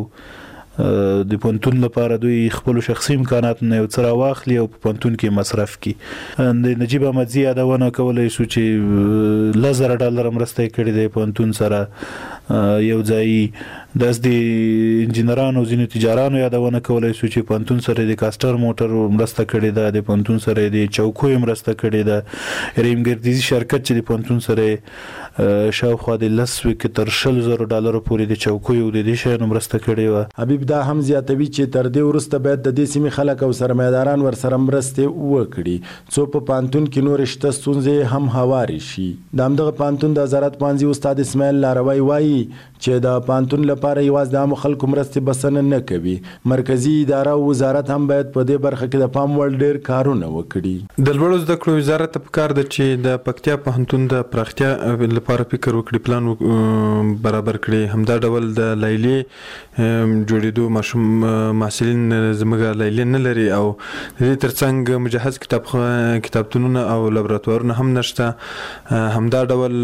Speaker 22: د پانتون لپاره دوی خپل شخصي امکانات نه یو څه راواخلي او په پانتون کې مصرف کړي. د نجیب احمدزي یادونه کولی شو چې لس زره ډالره مرسته یې کړې ده پانتون سره یو ځایي. داس د انجینرانو ځینو تجارانو یادونه کولی شو چې پانتون سره د کاستر موټر مرسته کړې ده، د پانتون سره د چوکیو مرسته کړې ده. ریم ګردیزي شرکت چې د پانتون سره شاوخوا د لس کې تر شل زره ډالرو پورې د چوکیو د دې شیانو مرسته کړې وه.
Speaker 21: حبیب دا هم زیاتوي چې تر دې وروسته باید د دې سیمې خلک او سرمایه‌داران ورسره مرستې وکړي څو په پانتون کې نور شته ستونزې هم هوارې شي. د همدغه پانتون د وزارت پوهنځي استاد اسماعیل لاروی وایي چې د پانتون لپاره یوازې د عامو خلکو مرستې بسنه نه کوي، مرکزي اداره او وزارت هم باید په دې برخه کې د پام وړ ډېر کارونه وکړي.
Speaker 23: د لوړو زده کړو وزارت ته پکار ده چې د پکتیا پوهنتون د پراختیا لپاره فکر وکړي، پلان برابر کړي. همدا ډول د لیلیې جوړېدو ماشوم محصلین زموږ لیلیې نه لري او د دې ترڅنګ مجهز کتاب کتابتونونه او لابراتوارونه هم نشته. همدا ډول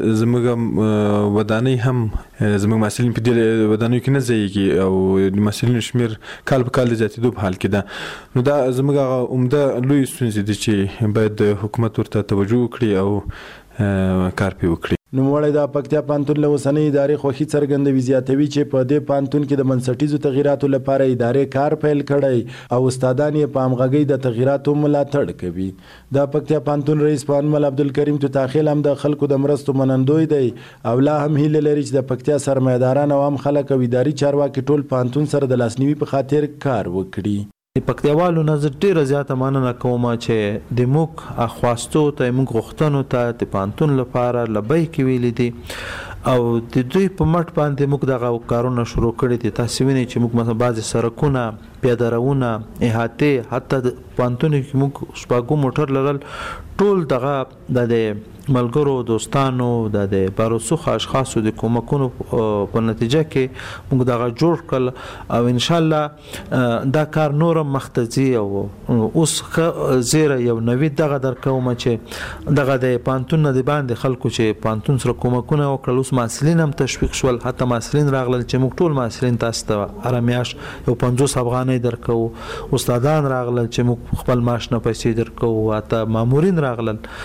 Speaker 23: زموږ ودانۍ هم زموږ محصلین په دې ودانیو کې نه ځایږي او د محصلینو شمېر کال په کال د زیاتېدو په حال کې ده. نو دا زموږ هغه عمده لوی ستونزې دي چې باید د حکومت ورته توجه وکړي او کار پرې وکړي.
Speaker 21: نوموړی د پکتیا پانتون له اوسنۍ ادارې خوښي څرګندوي. زیاتوي چې په دې پانتون کې د بنسټیزو تغییراتو لپاره ادارې کار پیل کړی او استادان یې په همغږۍ د تغییراتو ملاتړ کوي. د پکتیا پانتون رئیس پانمل عبدالکریم توتاخیل هم د خلکو د مرستو منندوی دی او لا هم هیله لري چې د پکتیا سرمایه‌داران او عام خلک او اداري چارواکي ټول پانتون سره د لاسنیوي په خاطر کار وکړي.
Speaker 24: د پکتیاوالو نظر ډیره زیاته مننه کوم چې د موږ اخواستو ته موږ غوښتنو ته د پانتون لپاره لبیک ویلي دي او د دوی په مټ باندې موږ دغه کارونه شروع کړي دي. تاسو وینئ چې موږ مثلا بعضې سړکونه، پیادهروونه، احاطې، حتی د پانتون کې موږ شپږو موټر لرل، ټول دغه د ملګرو دوستانو د باروسوخ اشخاصو د کومکونو په نتیجه کې موږ دغه جوړ کړل او ان شاء الله دا کار نور مخته ځي. او اوس زیره یو نوی دغه درکوم چې دغه د پانتون نه د باندې خلکو چې پانتون سره کومکونه وکړل، اوس محصلین هم تشویق شول. حتی محصلین راغلل چې موږ ټول محصلین تاسو ته هره میاشت یو پنځوس افغانۍ درکو. استادان راغلل چې موږ خپل معاش نه پیسې درکو. حتی مامورین راغلل.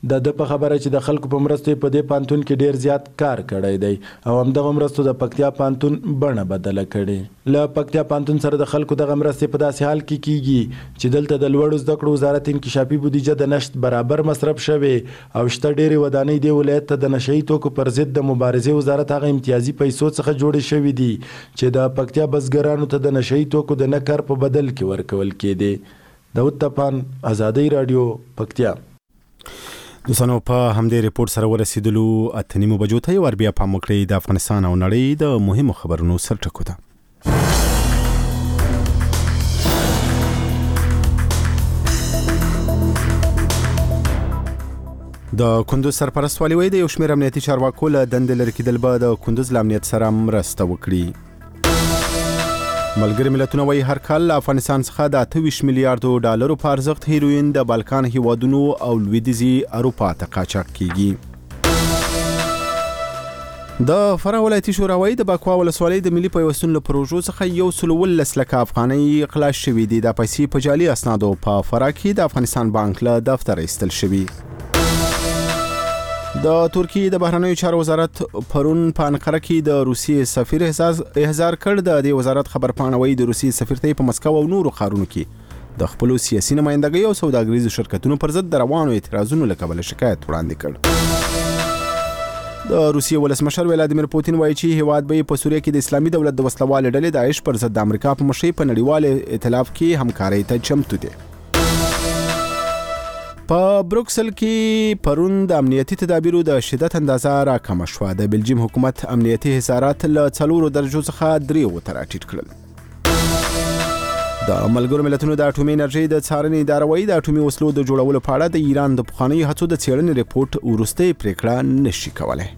Speaker 21: د د په خبره چې د خلکو په مرستې په دې پانتون کې ډیر زیات کار کړی دی او همدغه مرستو د پکتیا پانتون بڼه بدله کړي. له پکتیا پانتون سره د خلکو دغه مرستې په داسې حال کې کیږي چې دلته د لوړو زده کړو وزارت انکشافي بودیجه د نشت برابر مصرف شوی او شته ډېرې ودانۍ دې ولایت ته د نشه یي توکو پر ضد د مبارزې وزارت هغه امتیازي پیسو څخه جوړې شوي دي چې د پکتیا بزګرانو ته د نشه یي توکو د نه کار په بدل کې ورکول کېدې. داود تپان، ازادۍ راډیو، پکتیا.
Speaker 2: دوستانو په همدې ریپورت سره ورسېدلو اته نیمو بجو ته یو وار بیا پام وکړئ د افغانستان او نړۍ د مهمو خبرونو سرټکو ته. د کندوز سرپرست والي وایي د یو شمېر امنیتي چارواکو له دندې لرې کېدل به د کندوز له امنیت سره مرسته وکړي. ملګري ملتونه وایي هر کال له افغانستان څخه د اته ویشت میلیارډو ډالرو په ارزښت هیروین د بالکان هیوادونو او لویدیځي اروپا ته قاچاق کیږي. د فراه ولایتي شورا وایي د باکوا ولسوالۍ د ملي پیوستون له پروژو څخه یو سل اوولس لکه افغانۍ اغلا شوي دي. دا پیسې په جعلي اسنادو په فراه کې د افغانستان بانک له دفتره ایستل شوي. د ترکیې د بهرنیو چارو وزارت پرون په انقره کې د روسیې سفیر احضار کړ. د دې وزارت خبرپاڼه وایي د روسیې سفیر ته په مسکو او نورو ښارونو کې د خپلو سیاسي نمایندګۍ او سوداګریزو شرکتونو پر ضد د روانو اعتراضونو له کبله شکایت وړاندې کړ. د روسیې ولسمشر ولادیمیر پوتین وایي چې هیواد به په سوریه کې د اسلامي دولت د وسلوالې ډلې داعش پر ضد د امریکا په مشرۍ په نړیوال ائتلاف کې همکارۍ ته چمتو دی. په بروکسل کې پرون د امنیتي تدابیرو د شدت اندازه راکمه شوه. د بلجیم حکومت امنیتي حصارات له څلورو درجو څخه دریو ته راټیټ کړل. د ملګرو ملتونو د اټومي انرژۍ د څارنې اداره وایي د اټومي وسلو د جوړولو په اړه د ایران د پخوانیو هڅو د څېړنې ریپورت وروستۍ پریکړه نشي کولی.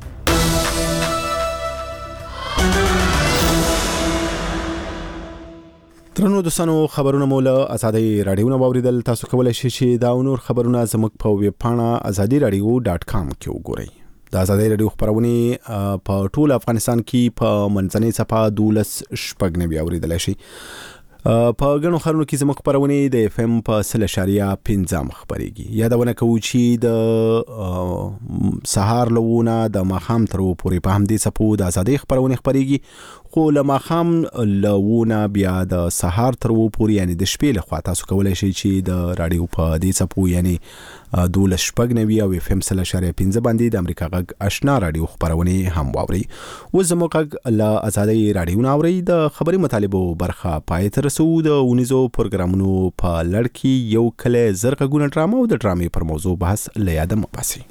Speaker 2: ترنو دوستانو خبرونه مو له ازادۍ راډیو نه واوریدل. تاسو کولی شئ چې دا او نور خبرونه زموږ په ویب پاڼه ازادي راډیو ډاټ کام کې وګورئ. د ازادۍ راډیو خبرونه په ټول افغانستان کې په منځنۍ څپه دولس شپږ نوي اوریدلی شي. په ګڼو ښارونو کې زموږ خپرونې د اف ام په سل اشاریه پنځم خپرېږي. یادونه کوو چې د سهار له اوونه د ماښام تر اوه پورې په همدې څپو د ازادۍ خپرونې خپرېږي، خو له ماښام له اوونه بیا د سهار تر اوه پورې یعنې د شپې لخوا تاسو کولی شئ چې د راډیو په دې څپو یعنې دولس شپږ نوي او اف ام سل اشاریه پنځه باندې د امریکا غږ اشنا راډیو خپرونې هم واورئ. اوس زموږ غږ له ازادۍ راډیو نه اورئ. د خبري مطالبو برخه پای ته رسوو. د اونیزو پروګرامونو په لړ کې یو کلی زر غږونه ډرامه او د ډرامې پر موضوع بحث له یاده مه باسئ.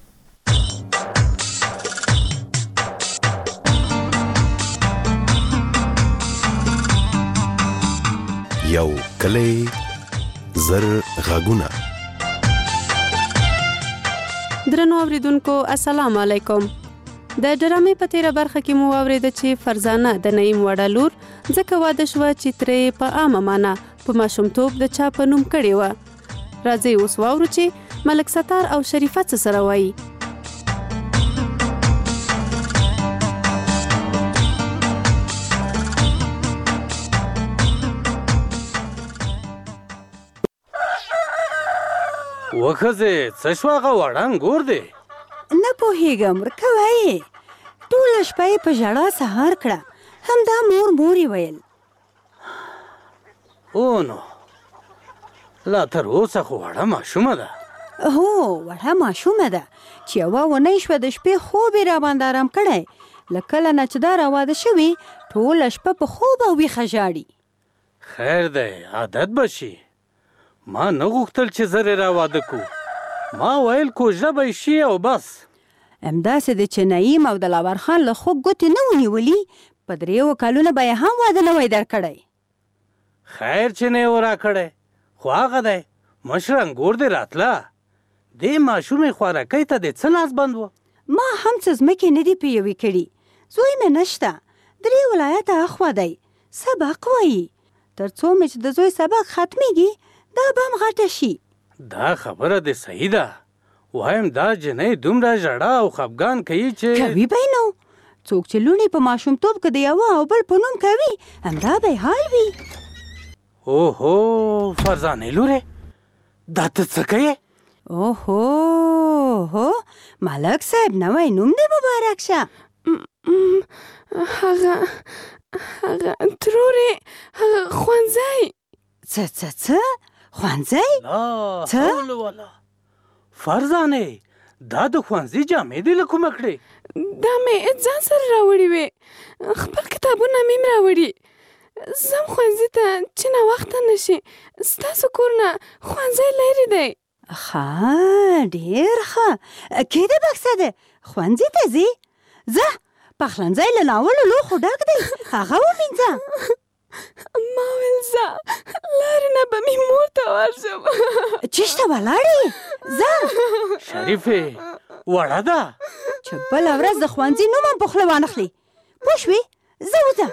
Speaker 1: یو کلی زر غږونه.
Speaker 3: درنو اوریدونکو السلام علیکم. د ډرامې په تیره برخه کې مو واورېده چې فرزانه د نعیم وړه لور ځکه واده شوه چې ترې په عامه معنا په ماشومتوب د چا په نوم کړې وه. راځئ اوس واورو چې ملک ستار او شریفه څه سره وایي.
Speaker 4: وخزه څه شو هغه وړه انګور دی؟
Speaker 5: نه پوهېږم ورکه وایې. ټوله شپه یې په ژړا سهار کړه. همدا مور مور یې ویل.
Speaker 4: او نو لا تر اوسه خو وړه ماشومه ده.
Speaker 5: هو وړه ماشومه ده چې یوه اونۍ شوه د شپې خوب یې راباندې ارام کړی. له کله نه چې دا راواده شوي ټوله شپه په خوب او ویښه ژاړي.
Speaker 4: خیر دی عادت به شي. ما نه غوښتل چې زر یې راواده کو. ما ویل کوژده به یې شي او بس.
Speaker 5: همداسې د چې نعیم او د لاور خان له خوږ ګوتې نه ونیولي په درېیو کلونه به یې هم واده نه وی درکړی.
Speaker 4: خیر چې نه یې وراکړی خو هغه دی مشره انګور دې راتله. دې ماشومې خوارکۍ ته دې څه لاس بند و؟
Speaker 5: ما هم څه ځمکې نه دي پیوې کړي. زوی مې نشته. درې ولایته اخوا دی. سبق وایي. تر څو مې چې د زوی سبق ختمیږي دا به هم غټه شي.
Speaker 4: دا خبره دې صحیح ده. وایم دا جنۍ دومره ژړا او خفګان کوي چې
Speaker 5: کوي به نو. څوک چې لوڼې په ماشومتوب کې د یوه او بل په نوم کوي همدا به یې حال وي.
Speaker 4: اوهو فرزانې لورې دا ته څه کوې؟
Speaker 5: اوهو هو ملک صاحب نوی نوم دی مبارک شه.
Speaker 6: هغه هغه ترورې هغه ښوونځی.
Speaker 5: څه څه څه ښوونځی؟
Speaker 4: څه ولا فرزانې دا د ښوونځي جامې دې له کومه کړې؟
Speaker 6: دا مې ځان سره راوړې وې، خپل کتابونه مې هم راوړي. ځم ښوونځي ته چې ناوخته نه شي. ستاسو کور نه ښوونځی لرې دی؟
Speaker 5: ښه ډېر ښه. کېده بکسه ده ښوونځي ته ځې؟ ځه پخلنځی له ناولو لوښو ډک دی، هغه ومینځه.
Speaker 6: ما ویل ځه لارې نه به مې مور ته ورشم.
Speaker 5: چېرته ولاړې؟ ځه.
Speaker 4: شریفې وړه ده
Speaker 5: چې بله ورځ د ښوونځي نوم هم په خوله وانخلې. پوه شوې؟ ځه وځه.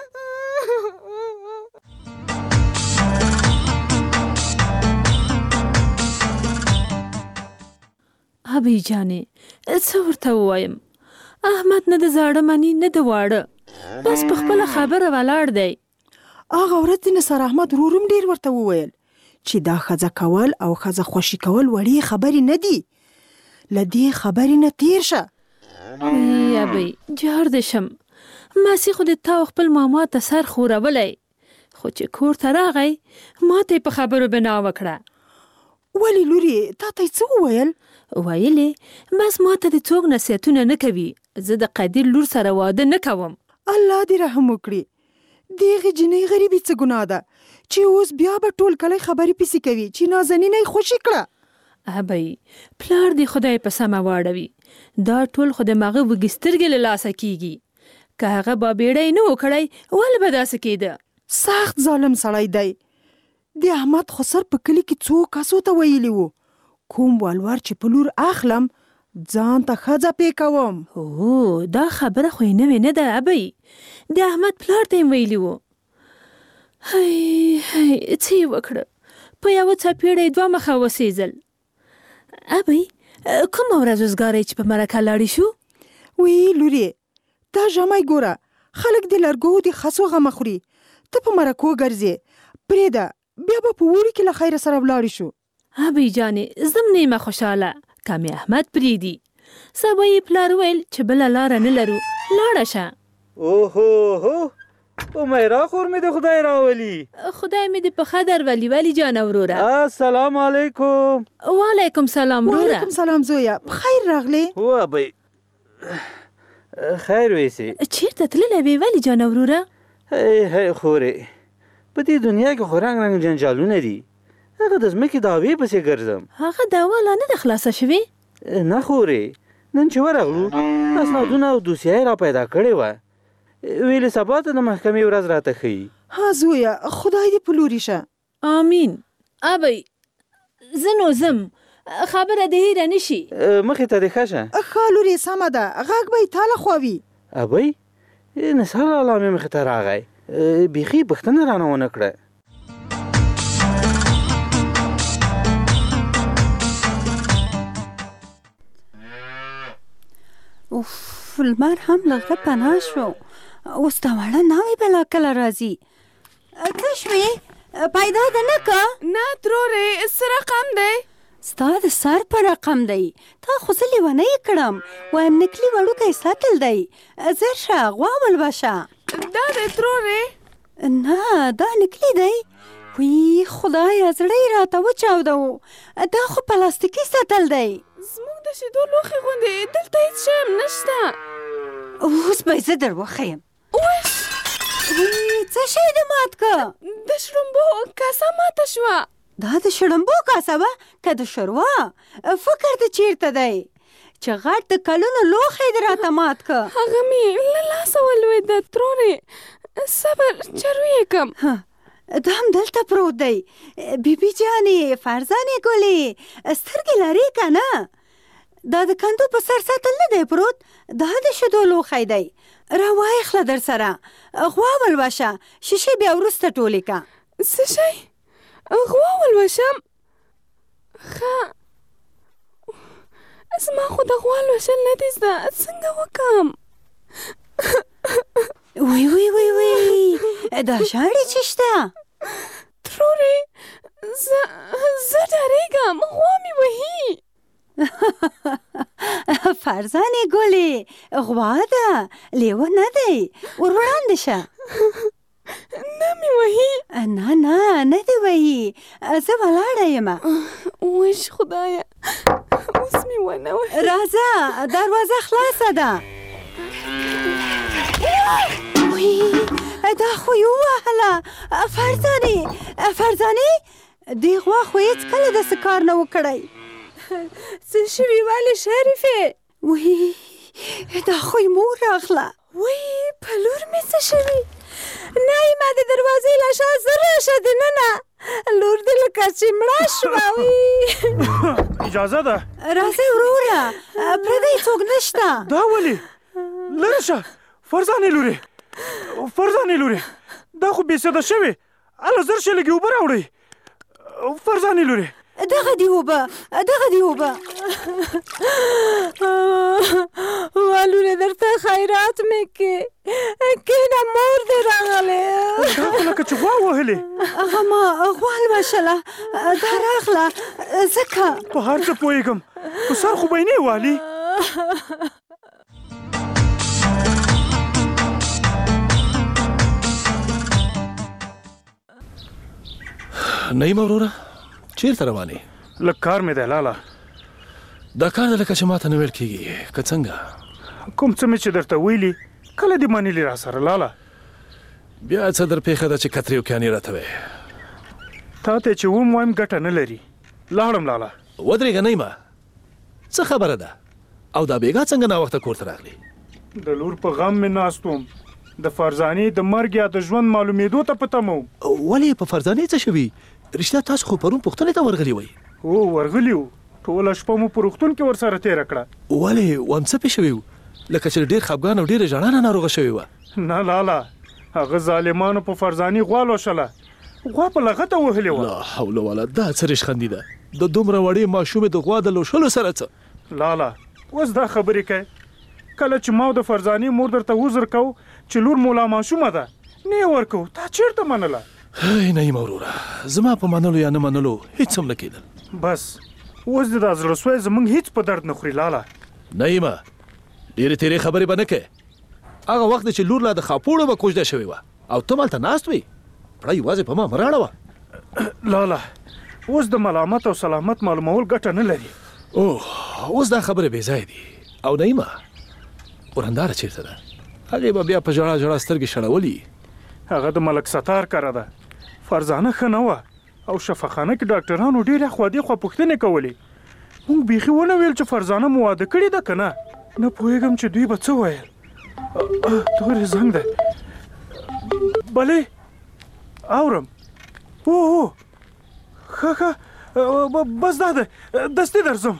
Speaker 8: ابۍ جانې څه ورته ووایم؟ احمد نه د زاړه مني نه د واړه، بس په خپله خبره ولاړ دی.
Speaker 9: هغه ورځ د نثار احمد ورور هم ډېر ورته وویل چې دا ښځه کول او ښځه خوشي کول وړې خبرې نه دي، له دې خبرې نه تېر شه.
Speaker 8: وی ابۍ جار دې شم، ماسي خو د تا او خپل ماما ته سر خورولی، خو چې کور ته راغی ما ته یې په خبرو بنا وکړه.
Speaker 9: ولې لورې تا ته یې څه وویل؟
Speaker 8: ویلې بس ما ته د څوک نصیحتونه نه کوي، زه د قدیر لور سره واده نه کوم.
Speaker 9: الله دې رحم وکړي. دغې جنۍ غریبي څه ګناه ده چې اوس بیا به ټول کلی خبرې پسې کوي چې نازنینه یې خوشي کړه.
Speaker 8: ابۍ پلار دې خدای په سمه واړوي، دا ټول خو د مغه وږې سترګې له لاسه کېږي. که هغه بابېړی نه و کړی ولې به داسې کېده؟
Speaker 9: سخت ظالم سړی دی. د احمد خو سر په کلي کې څو کسو ته ویلي وو کوم والوار چې په لور اخلم ځان ته ښځه پې کوم.
Speaker 8: او دا خبره خو یې نوې نه ده ابۍ، د احمد پلار ته یې ویلي وو. هی هی څه یې وکړه، په یوه څپېړه یې دوه مخه وسېزل. ابۍ کومه ورځ وزګارئ چې په مرکه لاړې شو؟
Speaker 9: وی لورې دا ژمی ګوره خلک د لرګو د خسو غمه خوري، ته په مرکو ګرځې، پرېږده بیا به په اوړي کې له خیره سره ولاړې شو.
Speaker 8: ابۍ جانې زم نه یمه خوشحاله، که مې احمد پرېږدي. سبا یې پلار ویل چې بله لاره نه لرو لاړه شه.
Speaker 13: اوهو هو امیرا خور مې د خدای راولي.
Speaker 8: خدای مې دې په ښه درولي ولي جانه وروره.
Speaker 13: السلام علیکم.
Speaker 8: وعلیکم سلام وروره.
Speaker 9: وعلیکم سلام زویه، بخیر راغلې.
Speaker 13: هو ابۍ خیر ویسې.
Speaker 8: چېرته تللی وې ولي جانه وروره؟
Speaker 13: هی هی خورې په دې دنیا کې خو رنګ رنګ جنجالونه دي، هغه د ځمکې دعوې پسې ګرځم.
Speaker 8: هغه دعوا لا نه ده خلاصه شوې؟
Speaker 13: نه خورې نن چې ورغلو اسنادونه او دوسیه را پیدا کړې وه، ویلې سبا ته د محکمې ورځ راته ښیي.
Speaker 9: ها زویه خدای دې په لوري شه.
Speaker 8: آمین. ابۍ زه نو ځم، خبره دې هیره نه شي.
Speaker 13: مخې ته دې ښه شه.
Speaker 9: ښه لورې سمه ده، غږ به یې تا له خوا وي.
Speaker 13: ابۍ نثار لالا مې مخې ته راغی، بیخي پوښتنه رانه ونه کړه.
Speaker 5: اوف لمر هم له غره پناه شو، اوس دا وړه ناوې به لا کله راځي. څه شوې پیدا ده نه که؟
Speaker 6: نه ترورې څه رقم دی؟
Speaker 5: ستا د سر په رقم دی، تا خو زه لیونی کړم، وایم نکلي وړوکی ساتل دی. زر شه غوا ولوشه.
Speaker 6: دا دی ترورې؟
Speaker 5: نه دا نکلي دی. وی خدایه زړه یې راته وچاوده و، دا خو پلاستیکي ساتل دی.
Speaker 6: زموږ د شیدو لوښي غوندې دلته هېڅ شی هم نشته.
Speaker 5: اوس به یې زه در وښیم.
Speaker 6: اوش
Speaker 5: څه شی دې مات که؟
Speaker 6: د شړومبو کاسه ماته شوه.
Speaker 5: دا د شړومبو کاسه وه که د شوروا؟ فکر دې چېرته دی چې غټ د کلونو لوښی دې راته مات که؟
Speaker 6: هغه مې له لاسه ولوېده ترورې، صبر چروي کم.
Speaker 5: دا هم دلته پروت دی. بیبي جانې فرزانې ګلې سترګې لرې که نه؟ دا د کندو په سر ساتل نه دی پروت، دا د شیدو لوښی دی. راوایخله در سره غوا ولوشه، شیشې بیا وروسته ټولې که.
Speaker 6: څه شی؟ غوا ولوشم؟ ښه زما خو د غوا لوشل نه دي زده، څنګه وکړم؟
Speaker 5: وی وی وی وی دا ژاړې چې شته؟
Speaker 6: ترورې زه زه ډارېږم، غوا مې وهي.
Speaker 5: فرزانې ګلې غوا ده، لیوه نه دی، ور وړاندې شه.
Speaker 6: نه مې وهي.
Speaker 5: نه نه نه دی وهي، زه ولاړه یم.
Speaker 6: وش خدایه، اوس مې ونه وهي.
Speaker 5: راځه دروازه خلاصه ده. دا خو یې ووهله. فرزانې فرزانې دې غوا خو هېڅکله داسې کار نه و کړی.
Speaker 8: څه شوي ولې شریفې؟
Speaker 5: وی دا خو یې مور راغله.
Speaker 8: وی په لور مې څه شوي؟ نه ما د دروازې له شا زه راشه دننه، لور دې لکه چې مړه شوه.
Speaker 12: اجازه ده؟
Speaker 5: راځئ وروره، پردی څوک نشته.
Speaker 12: دا ولې؟ لرې شه فرزانې لورې، فرزانې لورې، دا خو بېسده شوې. هله زر شه لږې اوبه راوړئ. فرزانې لورې
Speaker 5: دغه دی اوبه، دغه دی اوبه.
Speaker 8: والونه درته خیرات مې کې کېنه مور دې راغلې.
Speaker 12: دا خو لکه چې غوا وهلې.
Speaker 5: هغه ما غوا لوشله، دا راغله ځکه.
Speaker 12: په هر څه پوهېږم، په سر خو به یې نه والي.
Speaker 14: نعیم وروره چیرته روانې؟
Speaker 12: لږ کار مې دی لاله.
Speaker 14: دا کار دی لکه چې ماته نه ویل کېږي که څنګه؟
Speaker 12: کوم څه مې چې درته ویلي کله دې منلي را سره لاله؟
Speaker 14: بیا څه در پېښه ده چې کترې وکیانې راته وې؟
Speaker 12: تا ته چې وم وایم ګټه نه لري. لاړم لاله.
Speaker 14: ودرېږه نعیمه، څه خبره ده؟ او دا بېګا څنګه ناوخته کور ته راغلې؟
Speaker 12: د لور په غم مې ناست وم، د فرزانې د مرګ یا د ژوند معلومېدو ته په تمه وم.
Speaker 14: ولې په فرزانې څه شوي؟ رښتیا تاسو خو پرون پوښتنې ته ورغلي وئ؟
Speaker 12: هو ورغلي وو، ټوله شپه مو په روغتون کې ورسره تېره کړه.
Speaker 14: ولې وام څه پې شوي وو؟ لکه چې ډېر خفګان او ډېرې ژړا نه ناروغه شوې وه.
Speaker 12: نه لاله، هغه ظالمانو په فرزانې غوا لوشله، غوا په لغته وهلې وه.
Speaker 14: لا حول ولا دا څه ریشخندي ده؟ د دومره وړې ماشومې د غوا د لوشلو سره څه؟
Speaker 12: لاله اوس دا خبرې کوې؟ کله چې ما د فرزانې مور درته عذر کو چې لور مو لا ماشومه ده نه یې ورکو، تا چېرته منله؟
Speaker 14: هی نعیمه وروره، زما په منلو یا نه منلو هېڅ هم نه کېدل.
Speaker 12: بس اوس دې دا زړهسوی زموږ هېڅ په درد نه خوري لاله.
Speaker 14: نعیمه ډېرې تېرې خبرې به نه کوې. هغه وخت چې لور لا د خاپوړو به کوژده شوې وه او ته مالته ناست وې، پړه یوازې په ما مه راړوه.
Speaker 12: لاله اوس د ملامت او سلامت معلومول ګټه نه لري.
Speaker 14: اوه اوس دا خبرې بې ځای دي. او نعیمه ورنداره چېرته ده؟ هغې به بیا په ژړا ژړا سترګې شړولي.
Speaker 12: هغه د ملک ستار کره ده. فرزانه ښه نه وه او شفاخانه کې ډاکټرانو ډېرې خوا دې خوا پوښتنې کولې. موږ بیخي ونه ویل چې فرزانه مو واده کړې ده که نه. نه پوهېږم چې دوی به څه ویل. تورې زنګ دی. بلې اورم. او او ښه ښه بس دا دی، دستي درځم.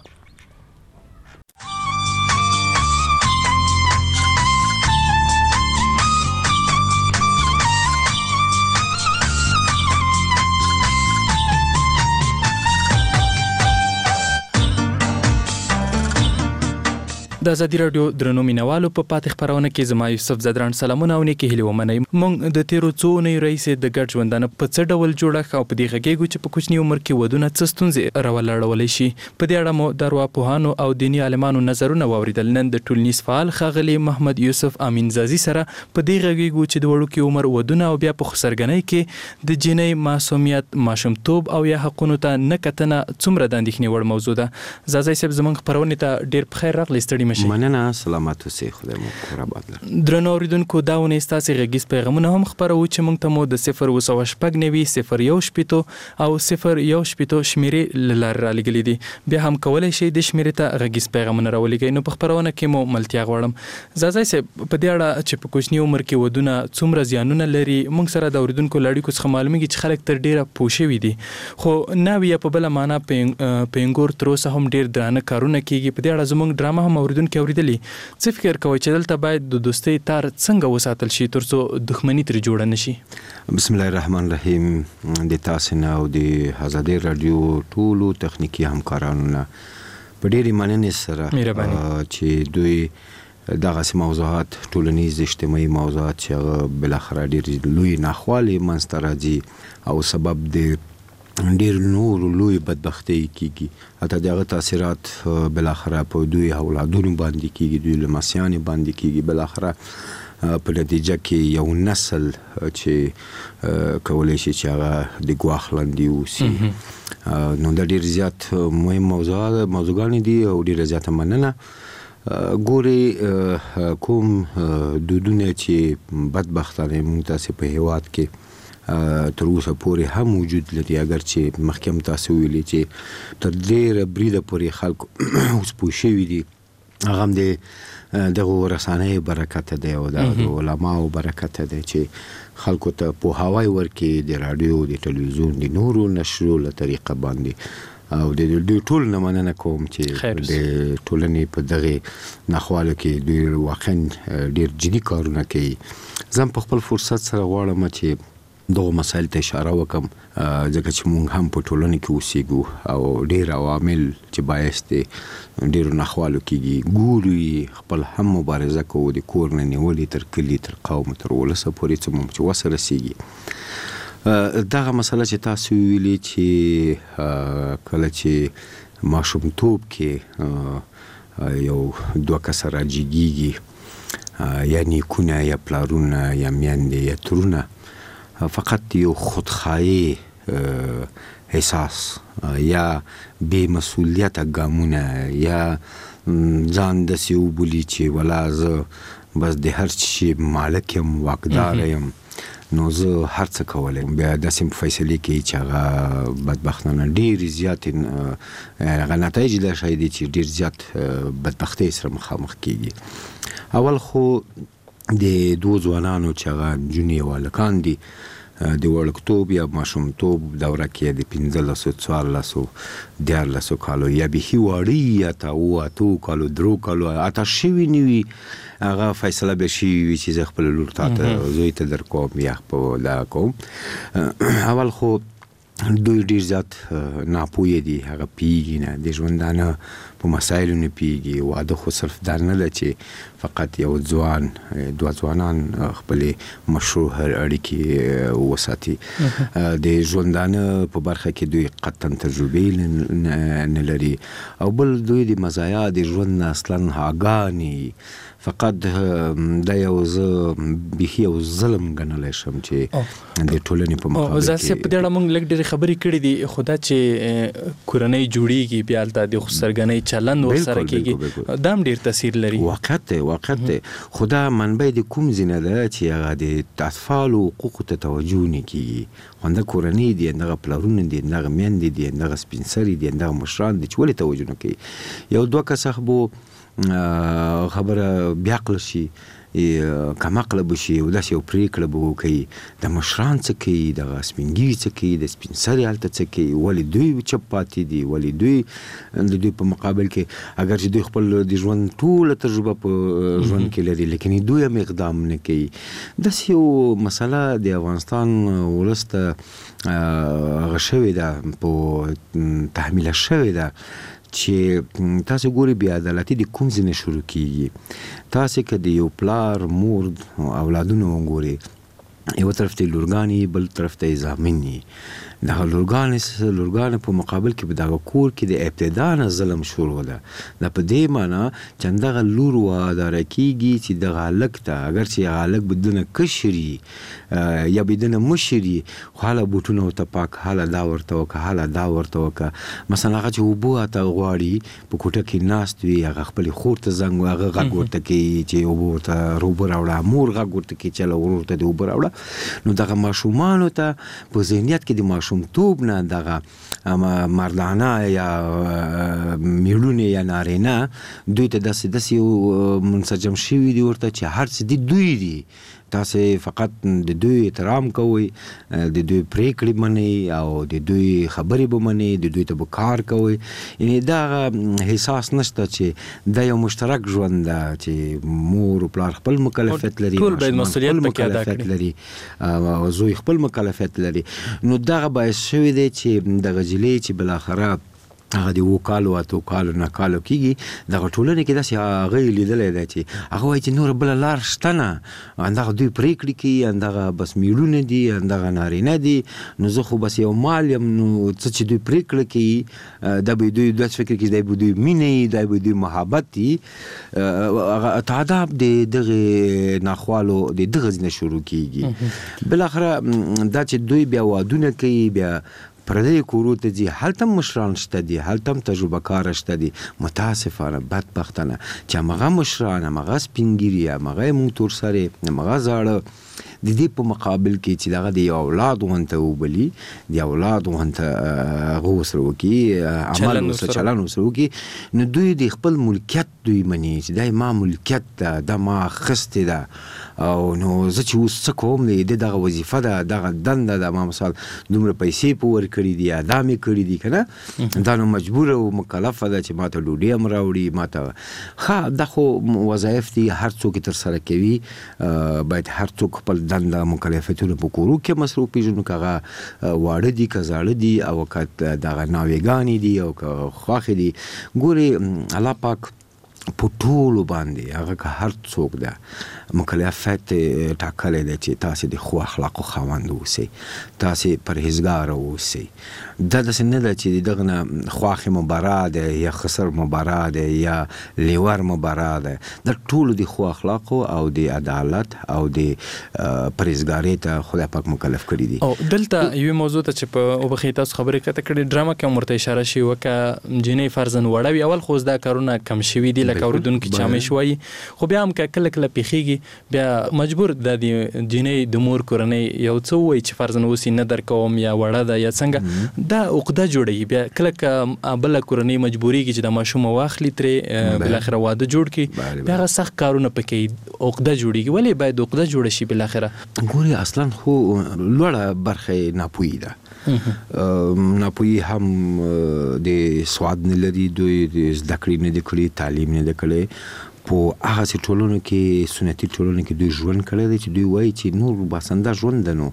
Speaker 15: د ازادي راډیو درنو مینوالو په پاتې خپرونه کې زما یوسف زدران سلامونه او نیکې هیلې ومنئ. موږ د تیرو څو اونیو راهیسې د ګډ ژوندانه په څه ډول جوړښت او په دې غږیږو چې په کوچني عمر کې ودونه څه ستونزې راولاړولی شي. په دې اړه مو د ارواپوهانو او دیني عالمانو نظرونه واورېدل. نن د ټولنیز فعال ښاغلي محمد یوسف امینزازي سره په دې غږیږو چې د وړوکي عمر ودونه او بیا په خسرګنۍ کې د جینۍ معصومیت، ماشومتوب او یا حقونو ته نه کتنه څومره د اندېښنې وړ موضوع ده. زازی صاحب زموږ خپرونې ته ډېر په خیر راغلی. ستړي مه شئ.
Speaker 1: مننه، سلامت اوسئ، خدای مو کور آباد لري.
Speaker 15: درنو اورېدونکو دا ونې ستاسې غږیز پیغامونه هم خپروو چې موږ ته مو د صفر اوه سوه شپږ نوي صفر یو شپېتو او صفر یو شپېتو شمېرې له لارې رالیږلي دي. بیا هم کولی شئ د شمېرې ته غږیز پیغامونه راولیږئ. نو په خپرونه کې مو ملتیا غواړم. زازی صاحب په دې اړه چې په کوچني عمر کې ودونه څومره زیانونه لري موږ سره د اورېدونکو له اړیکو څخه معلومیږي چې خلک تر ډېره پوه شوي دي، خو ناوې یا په بله معنا پینګور تر اوسه هم ډېر درانه کارونه کېږي. په دې اړه زموږ ډرامه هم اورېدونکي اورېدلي. څه فکر کوئ چې دلته باید د دوستۍ تار څنګه وساتل شي تر څو دښمني ترې جوړه نه شي؟
Speaker 1: بسم الله الرحمن الرحیم. د تاسو نه او د ازادي راډیو ټولو تخنیکی همکارانو نه په ډېرې مننې سره چې دوی دغسې موضوعات، ټولنیز اجتماعي موضوعات چې هغه بالاخره ډېر لوی ناخوالې منځته راځي او سبب د ډیر نور لوی بدبختی کیږي حتی دغه تاثیرات بل اخره په دوی اولادونو باندې کیږي دوی لمسیان باندې کیږي بل اخره په نتیجه کې یو نسل چې کولای شي چې هغه د ګواښ لاندې اوسي نو دا ډیر زیات مهم موضوع موضوعګانې دي او ډیر زیات مننه ګوري کوم دودونه چې بدبختانه موږ تاسو په هیواد کې تر اوسه پورې هم موجود لري اگر چې مخکې تاسو ویلي چې تر ډیره بریده پورې خلکو اوس پوه شوي دي هغه هم د دغه رسنیو برکت دی او د علماو برکت دی چې خلکو ته پوهاوی ورکړي د رادیو د تلویزیون د نورو نشرو له طریقه باندې او د دوی ټول نه مننه کوم چې د ټولنې په دغه ناخواله کې دوی واقعا ډیر جدي کارونه کوي زم په خپل فرصت سره غواړم چې دغه مسایل ته اشاره وکم ځکه چې موږ هم په ټولنه کې اوسېږو او ډیر عوامل چې باعث دي ډیرو ناخوالو کېږي ګورو خپل هم مبارزه کوو د کور نه نیولې تر کلي تر قوم تر ولسه پورې څه مو چې وسه رسېږي دغه مسله چې تاسو ویلي چې کله چې ماشومتوب کې یو دوه کسه راجګېږي یا نیکونه یا پلارونه یا میندې یا ترونه فقط یو خودخواهی احساس یا بے مسئولیت ګامونه یا ځان داسې وبولي چې ولا زه بس د هر شي مالک یم واکدار یم نو زه هر څه کولی بیا داسې فیصلې کوي چې هغه بدبختانه ډېر زیات هغه نتایج دا شی دي چې ډېر زیات بدبختۍ سره مخامخ کېږي اول خو د دوه ځوانانو چې هغه نجونې او هلکان دي د وړکتوب یا ماشومتوب دوره کې د پنځلسو څوارلسو دیارلسو کالو یا بیخي واړه یا ته اوه اتو کالو درو کالو اته شوي نه وي هغه فیصله به شوي وي چې زه خپله لور تا ته زوی ته در کوم یا په دغه کوم اول خو دوی ډیر زیات ناپوهه دي هغه پیږي نه د ژوندانه په مسایلو نه پیږي واده خو صرف دا نه ده چې فقط یو ځوان دوه ځوانان خپلې مشروع اړیکې وساتي د ژوندانه په برخه کې دوی قطعا تجربې نه لري او بل دوی د مزایا د ژوند نه اصلا هاګانې فقط دا یو زه بیخي یو ظلم ګڼلی شم چې د ټولنې په مقابل کې
Speaker 15: زه په دې اړه موږ لږ ډېرې خبرې کړې دي خو دا چې کورنۍ جوړېږي بیا هلته د خسرګنۍ چلند ورسره کېږي دا هم ډېر تاثیر لري
Speaker 1: واقعیت دی واقعیت دی خو دا منبع د کوم ځای نه ده چې هغه د اطفالو حقوقو ته توجه نه کېږي خو همدغه کورنۍ دي همدغه پلرونه دي همدغه میندې دي همدغه سپین سرې دي همدغه مشران دي چې ولې توجه نه کوي یو دوه کسه خو خبره بیا عقل شي کم عقله به شي او داسې یو پرېکړه به وکړي د مشران څه کوي دغه سپین ږیري څه کوي د سپین سرې هلته څه کوي ولې دوی چپ پاتې دي ولې دوی د دوی په مقابل کې اگر چې دوی خپل د ژوند ټوله تجربه په ژوند کې لري لیکن دوی هم اقدام نه کوي داسې یو مسله د افغانستان ولس ته هغه شوې ده په تحمیله شوې ده چې تاسو ګوري بیا عدالتي د کوم ځای نه شروع کیږي تاسو که د یو پلار مور اولادونه وګوري یو طرف ته لورګانې بل طرف ته زامنې دغه لورګانې لورګانې په مقابل کې په دغه کور کې د ابتدا نه ظلم شروع ده دا په دې معنی چې همدغه لور واداره کیږي چې دغه هلک ته اگر چې هغه هلک بدونه کشري یا بدونه مشري خو هله بوټونه ورته پاک هله دا ورته وکړه هله دا ورته وکړه مثلا هغه چې اوبه ورته غواړي په کوټه کې ناست وي هغه خپلې خور ته زنګ هغه غږ ورته کوي چې اوبه ورته اوبه راوړه مور غږ ورته کوي چې له ورور ته د اوبه راوړه نو دغه ماشومانو ته په ذهنیت کې د ماشومتوب نه دغه مردانه یا میړونه یا نارینه دوی ته داسې داسې منسجم شوي دي ورته چې هر څه دي دوی دي تاسو فقط د دوی احترام کوئ د دوی پریکړې منئ او د دوی خبرې به منئ د دوی ته به کار کوئ یعنې دا احساس نشته چې دا یو مشترک ژوند ده چې مور او پلار خپل مکلفیت لري
Speaker 15: ټول باید مسؤلیت پکې ادا
Speaker 1: کړي لري او زوی خپل مکلفیت لري نو دغه باعث شوی دی چې دغه جلۍ چې بالاخره هغه د وکالو اتو کالو نه کالو کېږي دغه ټولنې کې داسې هغه لیدلی دی چې هغه وایي چې نور بله لار شته نه همدغه دوی پرېکړې کوي همدغه بس میړونه دي همدغه نارینه دي نو زه خو بس یو مال یم نو څه چې دوی پرېکړه کوي دا به دوی داسې فکر کوي دا به دوی مینه وي دا به دوی محبت دي هغه تعداب د دغې ناخوالو د دغه ځای نه شروع کېږي بالاخره دا چې دوی بیا وادونه کوي بیا پردی کورو ته ځي هلته هم مشران شته دي هلته هم تجربه کاره شته دي متاسفانه بدبختانه چې همغه مشران همغه سپین ږیري همغه مونږ تور سرې همغه زاړه د دې په مقابل کې چې دغه د یو اولاد غونته وبلي د اولاد غونته هغه ورسره وکړي عمل ورسره چلن ورسره وکړي نو دوی د خپل ملکیت دوی مني چې دا ما ملکیت ده دا ما اخیستې ده او نو زه چې اوس څه کوم د دغه وظیفه ده دغه دنده ده ما مثال دومره پیسې په ورکړي دي ادا مې کړي دي که نه دا نو مجبوره او مکلفه ده چې ما ته ډوډۍ هم راوړي ما ته ښه دا خو وظایف دي هر څوک یې ترسره کوي باید هر څوک خپل دنده مکلفیتونه په کورو کې مصروف پېژنو که هغه واړه دي که زاړه دي او که دغه ناوېګانې دي او که خوښې دي ګورې الله پاک په ټولو باندې هغه که هر څوک ده مکلفیت ټاکلی دی چې تاسې د ښو اخلاقو خاوند اوسئ تاسې پرهیزګاره اوسئ دا داسې نه ده چې دغه نه خواښې مو برا دی یا خسر مو برا دی یا لیور مو برا دی دا ټولو د ښو اخلاقو او د عدالت او د پرهیزګارۍ ته خدای پاک مکلف کړي دي
Speaker 15: او دلته یوې موضوع ته چې په وبخښئ تاسو خبرې کته کړې ډرامه کې هم ورته اشاره شوې وه که جینۍ فرضاً وړه وي اول خو دا کارونه کم شوي دي لکه اورېدونکي چې همیش وایي خو بیا هم که کله کله پیښیږي بیا مجبور د دې جینۍ د مور کورنۍ یو څه ووایي چې فرضاً اوس یې نه درکوم یا وړه ده یا څنګه دا عقده جوړوي بیا کله که بله کورنۍ مجبورېږي چې د ماشومه واخلي ترې بالاخره واده جوړ کړي بیا هغه سخت کارونه پکې عقده جوړېږي ولې باید عقده جوړه شي بالاخره
Speaker 1: ګورې اصلا خو لوړه برخه ناپوهي ده ناپوهي هم د سواد نه لري دوی د زده کړې نه دي کړي تعلیم نه دی کړی په هغسې ټولنو کې سنتي ټولنو کې دوی ژوند کړی دی چې دوی وایي چې نور باسنده ژوند ده نو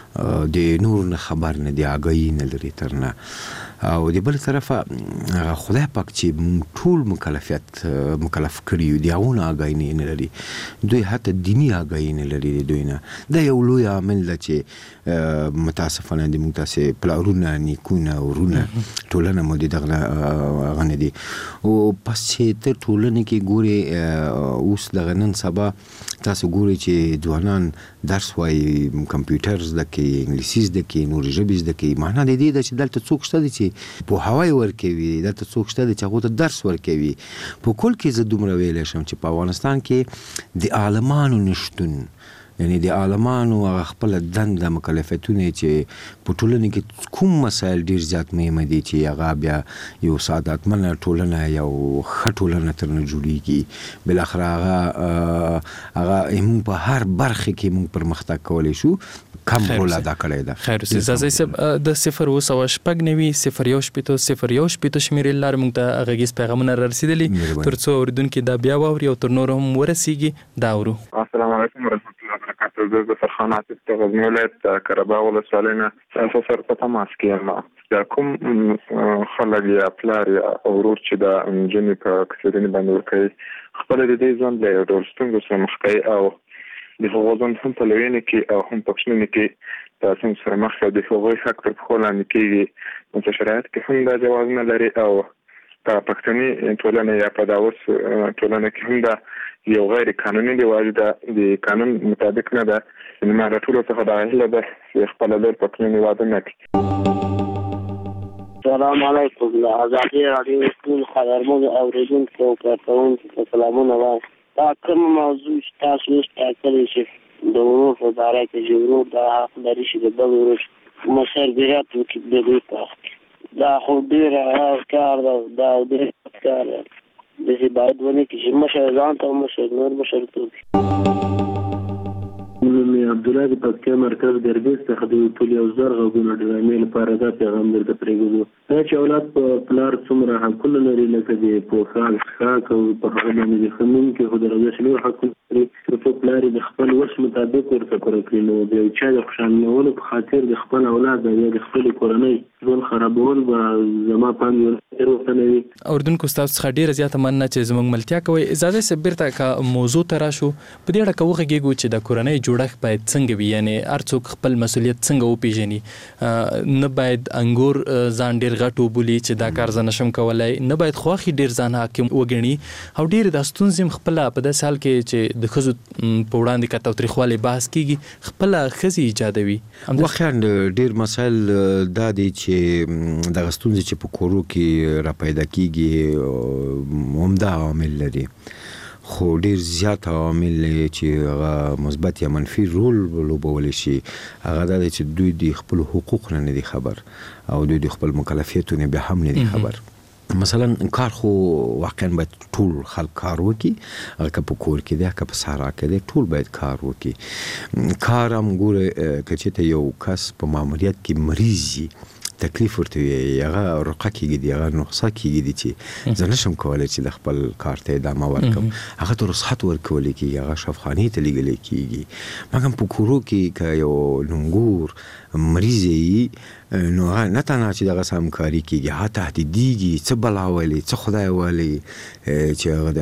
Speaker 1: د نور نه خبر نه دی آګاهي نه لري تر نه او د بل طرفه هغه خدای پاک چې ټول مکلفیت مکلف کړي یو د هغو نه آګاهي نه لري دوی حتی دیني آګاهي نه لري د دوی نه دا یو لوی عامل ده چې متاسفانه د موږ تاسې پلارونه نیکونه ورونه ټولنه مو د دغه هغه نه دي او پس چې ته ټولنې کې ګورې اوس دغه نن سبا تاسو ګورئ چې ځوانان درس وایي کمپیوټر زده کوي انګلیسي زده کوي نورې ژبې زده کوي معنا د دې ده چې دلته څوک شته دی چې پوهاوی ورکوي دلته څوک شته دی چې هغو ته درس ورکوي په کل کې زه دومره ویلی شم چې په افغانستان کې د عالمانو نشتون یعنی د عالمانو هغه خپله دنده مکلفیتونه چې په ټولنه کې کوم مسایل ډېر زیات مهمه دي چې هغه بیا یو سعادتمنه ټولنه یو ښه ټولنه ترنه جوړېږي بالاخره هغه هغه موږ په هر برخه کې موږ پرمختګ کولی شو کم رول ادا کړی ده
Speaker 15: خیر اوسې ځاځی صاحب د صفر اوه سوه شپږ نوي صفر یو شپېته صفر یو شپېته شمېرې لارې موږ ته غږیز پیغامونه رارسېدلي تر څو اورېدونکي دا بیا واوري او تر نورو هم ورسېږي دا اورو.
Speaker 7: السلام علیکم ورحمت الله وبرکاته. زه د فرخان عاطف د غزني ولایت قره باغ ولسوالۍ نه تاسو سره په تماس کې یم. دا کوم خلک یا پلار یا ورور چې د نجونې په کسرینې باندې ورکوي خپله د دې ژوند له یو ډول ستونزو سره مخ کوي او د هغو ژوند هم په لویینې کې او هم په کوچنینې کې د ستونزو سره مخ کوي. د هغوی حق تر پښو لاندې کېږي نو په شرایط کې هم دا جواز نه لري او په پښتني ټولنه یا په داوس ټولنه کې هم دا یو غیر قانوني رواج ده د قانون مطابق نه ده. نو ما ټولو څخه دا هیله ده چې خپله لور په قانوني واده نه کړي.
Speaker 16: السلام علیکم. د ازادي راډیو ټول خبرمون اورېدونکو او کارکوونکو ته سلامونه وایم. دا کومه موضوع چې تاسو اوس ټاکلې چې د ورور په باره کې چې ورور دا حق لري چې د بل ورور مسؤلیت وکړي د دوی په حق کې دا خو ډېره کار ده دا ډېر کار ده داسې باید ونه کړي چې مشر ځان ته مشر نور مشر ته وکړي.
Speaker 17: نوم یې عبدالله
Speaker 16: د پکتیا مرکز ګرګس څخه د ټول یو زر غوونه ډرامې لپاره دا پیغام درته پرېږدو. دا چې اولاد په پلار څومره حقونه لري لکه د پوښاک څښاک او په هغه باندې د ښوونکي خو د روزش نور حقونه لري چې پلار یې د خپل وس مطابق ورته پوره کړي. نو د یو چا د خوشحالولو په خاطر د خپل اولاد یا د خپلې کورنۍ ژوند خرابول به زما پام ډېر ورته نه وي.
Speaker 15: اردوونکو ستاسو څخه ډېره زیاته مننه چې زموږ ملتیا کوئ. اجازه صاحب بیرته که موضوع ته راشو په دې اړه که وغږېږو چې د کورنۍ جوړښت باید څنګه وي، یعنې هر څوک خپل مسؤلیت څنګه وپېژني. نه باید انګور ځان ډېر غټ وبولي چې دا کار زه نشم کولی، نه باید خواښې ډېر ځان حاکم وګڼي، او ډېرې دا ستونزې هم خپله په داسې حال کې چې د ښځو په وړاندې که تاوتریخوالي بحث کېږي خپله ښځې ایجادوي.
Speaker 1: واقعا ډېر مسایل دا دی چې دغه ستونزې چې په کورو کې را پیدا کېږي عمده عوامل لري، خو ډېر زیات عوامل چې هغه مثبت یا منفي رول لوبولی شي هغه دا دی چې دوی د خپل حقوق نه نه دي خبر او دوی د خپل مکلفیتونه بیا هم نه دي خبر. مثلا کار خو واقعا باید ټول خلک کار وکړي، هغه که په کور کې دی که په صحرا کې دی ټول باید کار وکړي. کار هم ګوره که چېرته یو کس په ماموریت کې مریض وي تکلیف ورته وي، هغه رقه کېږي دي، هغه نقصه کېږي دي چې زه نشم کولی چې د خپل کار ته ادامه ورکړم، هغه ته رخصت ورکولی کېږي، هغه شفاخانې ته لیږلی کېږي. مګر په کورو کې که یو نونګور مریض وي نو هغه نه تنها چې دغه سره همکاري کېږي، هغه تهدیدېږي، څه بلا ولي څه خدای ولي چې هغه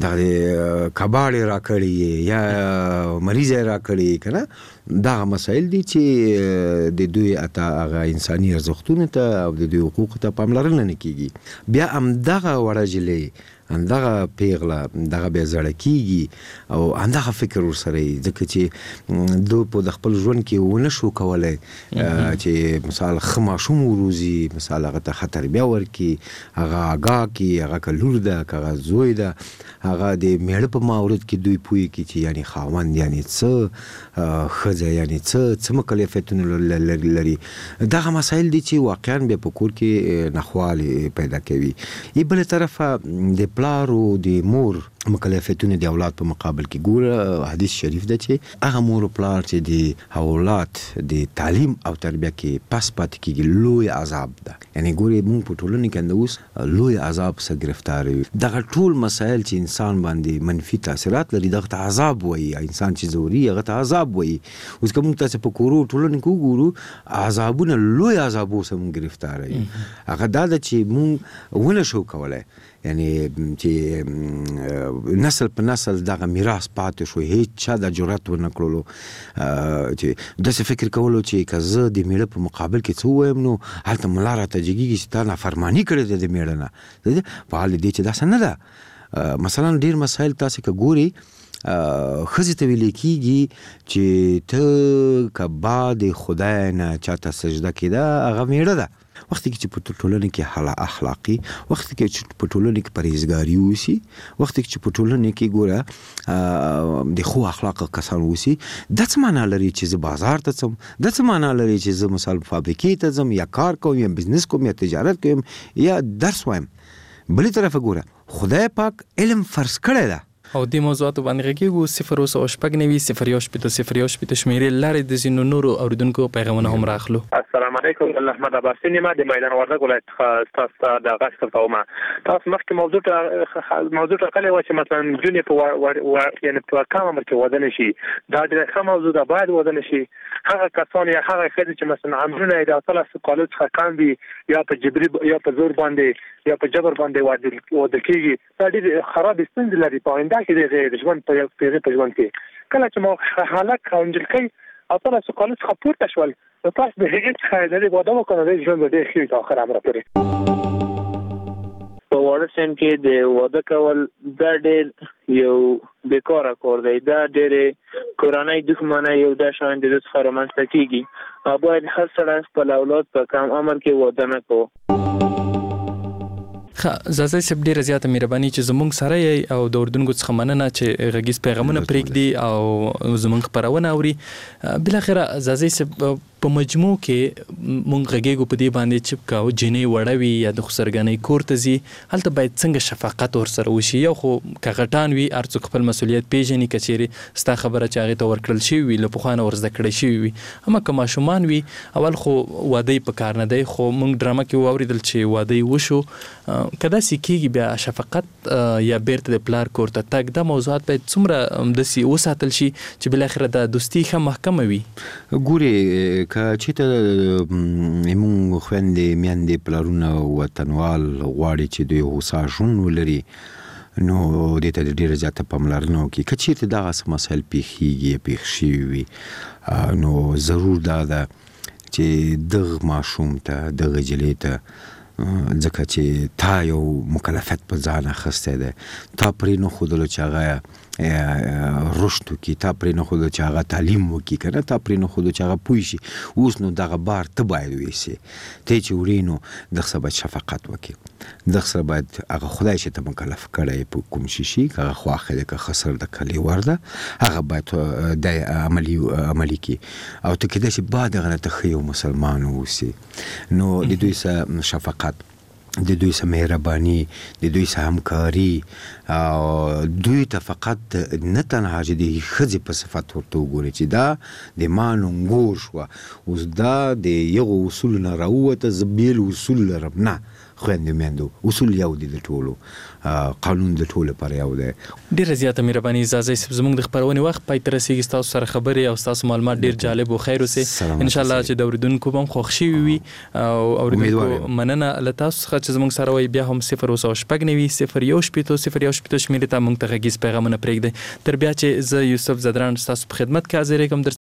Speaker 1: دغه کباړې راکړي یا مریض یې راکړي که نه. دغه مسایل دي چې د دوی اته هغه انساني ارزښتونو ته او د دوی حقوقو ته پاملرنه نه کېږي. بیا همدغه وړه جلۍ همدغه پیغله دغه بیا زړه کېږي او همدغه فکر ورسره وي، ځکه چې دوی په د خپل ژوند کې ونه شو کولی چې مثال ښه ماشوم وروزي، مثال هغه ته ښه تربیه ورکړي، هغه اګاه کړي، هغه که لور ده که هغه زوی ده، هغه د میړه په مورد کې دوی پوه کړي چې یعنی خاوند یعنی څه، ښځه یعنی څه څه مکلفیتونه لري. دغه مسایل دي چې واقعا بیا په کور کې نخوالې پیدا کوي. ای بله طرفه د پلار او د مور مکلفیتونه د اولاد په مقابل کې ګوره حدیث شریف ده چې هغه مور او پلار چې د اولاد د تعلیم او تربیه کې پس پاتې کېږي لوی عذاب ده. یعنی ګورې موږ په ټولنه کې اوس لوی عذاب سره ګرفتار یو. دغه ټول مسایل چې انسان باندې منفي تاثیرات لري دغه ته عذاب وایي، انسان چې زوري هغه ته عذاب وایي. اوس که موږ تاسې په کورو ټولنه کې وګورو عذابونه لوی عذابو سره موږ ګرفتار یو. هغه دا ده چې موږ ونه شو کولی، یعنی چې نسل په نسل دغه میراث پاتې شو، هیڅ چا د جرأت ونه کړلو چې داسې فکر کولو چې که زه د میړه په مقابل کې څه ووایم نو هلته ملا راته جګېږي چې تا نافرماني کړې ده د میړه نه. په حال دې چې داسې نه ده. مثلا ډېر مسایل تاسې که ګورئ ښځې ته ویلی کېږي چې ته که بعد خدای نه چاته سجده کېده هغه میړه ده. وخت کې چې په ټولنه کې حاله اخلاقي، وخت کې چې په ټولنه کې پرهیزګاري وشي، وخت کې چې په ټولنه کې ګوره د ښو اخلاقو کسان وشي، دا څه معنا لري چې زه بازار ته ځم، دا څه معنا لري چې زه مثال فابریکې ته ځم یا کار کوم یا بزنس کوم یا تجارت کوم یا درس وایم. بلې طرفه ګوره خدای پاک علم فرض کړی ده
Speaker 15: او دې موضوعاتو باندې غږېږو. صفر اوه سوه شپږ نوي صفر یو شپېته صفر یو شپېته شمېرې لارې د ځینو نورو اورېدونکو پیغامونه هم راخلو.
Speaker 17: السلام علیکم، احمد عباسي یم د میدان وردګ ولایت څخه ستاسو ته د غږ ثبت کوم. تاسو مخکې موضوع موضوع ټاکلې وه چې مثلا نجونې په یعنې په کم عمر کې واده نه شي. دا ډېره ښه موضوع ده، باید واده نه شي. هغه کسان یا هغه ښځې چې مثلا عمرونه یې د اتلسو کالو څخه کم وي یا په جبري یا په زور باندې یا په جبر باندې واده کېږي، دا ډېرې خرابې ستونزې لري په آینده کې د ژوند په پیغې په ژوند کې. کله چې مو هلک او نجلۍ اتلسو کالو څخه پورته شول نو تاسو د هغې څخه د واده وکړو د ژوند به ډېر ښه وي تر اخره عمره پورې. په واړه سن کې د واده کول دا ډېر یو بیکاره کار دی، دا ډېرې کورنۍ دښمنۍ یو دا شیان د دوی څخه رامنځته کېږي او باید هر سړی خپل اولاد په کم عمر کې واده نه کړو.
Speaker 15: ښه زازی صاحب ډېره زیاته مهرباني چې زموږ سره یې او د اردوونکو څخه مننه چې غږیز پیغامونه پرېږدي او زموږ خپرونه اوري. بالاخره زازی صاحب په مجموع کې مونږ غږیږو په دې باندې چې کاو جنې وړوي یا د خسرګنۍ کور ته ځي هلته باید څنګه شفقت ورسره وشي. یو خو که غټان وي هر څوک خپل مسؤلیت پیژني که چیرې ستا خبره چې هغې ته ورکړل شوي وي له پخوا نه ور زده کړی شوي وي. اما که ماشومان وي اول خو واده په کار نه دی خو مونږ ډرامه کې واورېدل چې واده وشو که داسې کېږي بیا شفقت یا بیرته د پلار کور ته تګ دا موضوعات باید څومره داسې وساتل شي چې بالاخره د دوستي ښه محکمه وي.
Speaker 1: ګورې که چېرته زموږ خویندې میندې پلارونه وطنوال غواړي چې دوی هوسا ژوند ولري نو دې ته ډېره زیاته پاملرنه وکړي. که چېرته دغسې مسایل پېښېږي پېښ شوي وي نو ضرور دا ده چې دغه ماشوم ته دغه جلۍ ته ځکه چې تا یو مکلفیت په ځان اخیستی دی تا پرې نه ښودلو چې هغه رشد وکړي تا پرې نه ښودلو چې هغه تعلیم وکړي که نه تا پرې نه ښودلو چې هغه پوه شي اوس نو دغه بار ته باید ویسې ته چې وړې نو دغه سره باید شفقت وکړي دغه سره باید هغه خدای چې ته مکلف کړی په کوم شي شي که هغه خواښې دی که خسر د کلي ور ده هغه باید دی عملي عملي کړي او ته کېدای شي بعد هغه نه ته ښه یو مسلمان واوسې نو د دوی سره شفقت د دوی سره مهرباني د دوی سره همکاري او دوی ته فقط نه تنها چې د ښځې په صفت ورته وګوري چې دا د ما نونګور شوه اوس دا د یغو اصولو نه راووته زه بېل اصول لرم نه خویندو میندو اصول یو دي د ټولو قانون د ټولو لپاره یو دی.
Speaker 15: ډېره زیاته مهرباني اعزازي صاحب زموږ د خپرونې وخت پای ته رسېږي ستاسو سره خبرې او ستاسو معلومات ډېر جالب و خیر اوسې انشاءالله چې د اورېدونکو به هم خوښ شوي وي او اورېدونکو مننه له تاسو څخه چې زموږ سره وایي بیا هم صفر اوه سوه شپږ نوي صفر یو شپېتو صفر یو شپېتو شمېرې ته موږ ته غږیز پیغامونه پرېږدئ. تر بیا چې زه یوسف زدران ستاسو په خدمت کې حاضرېږم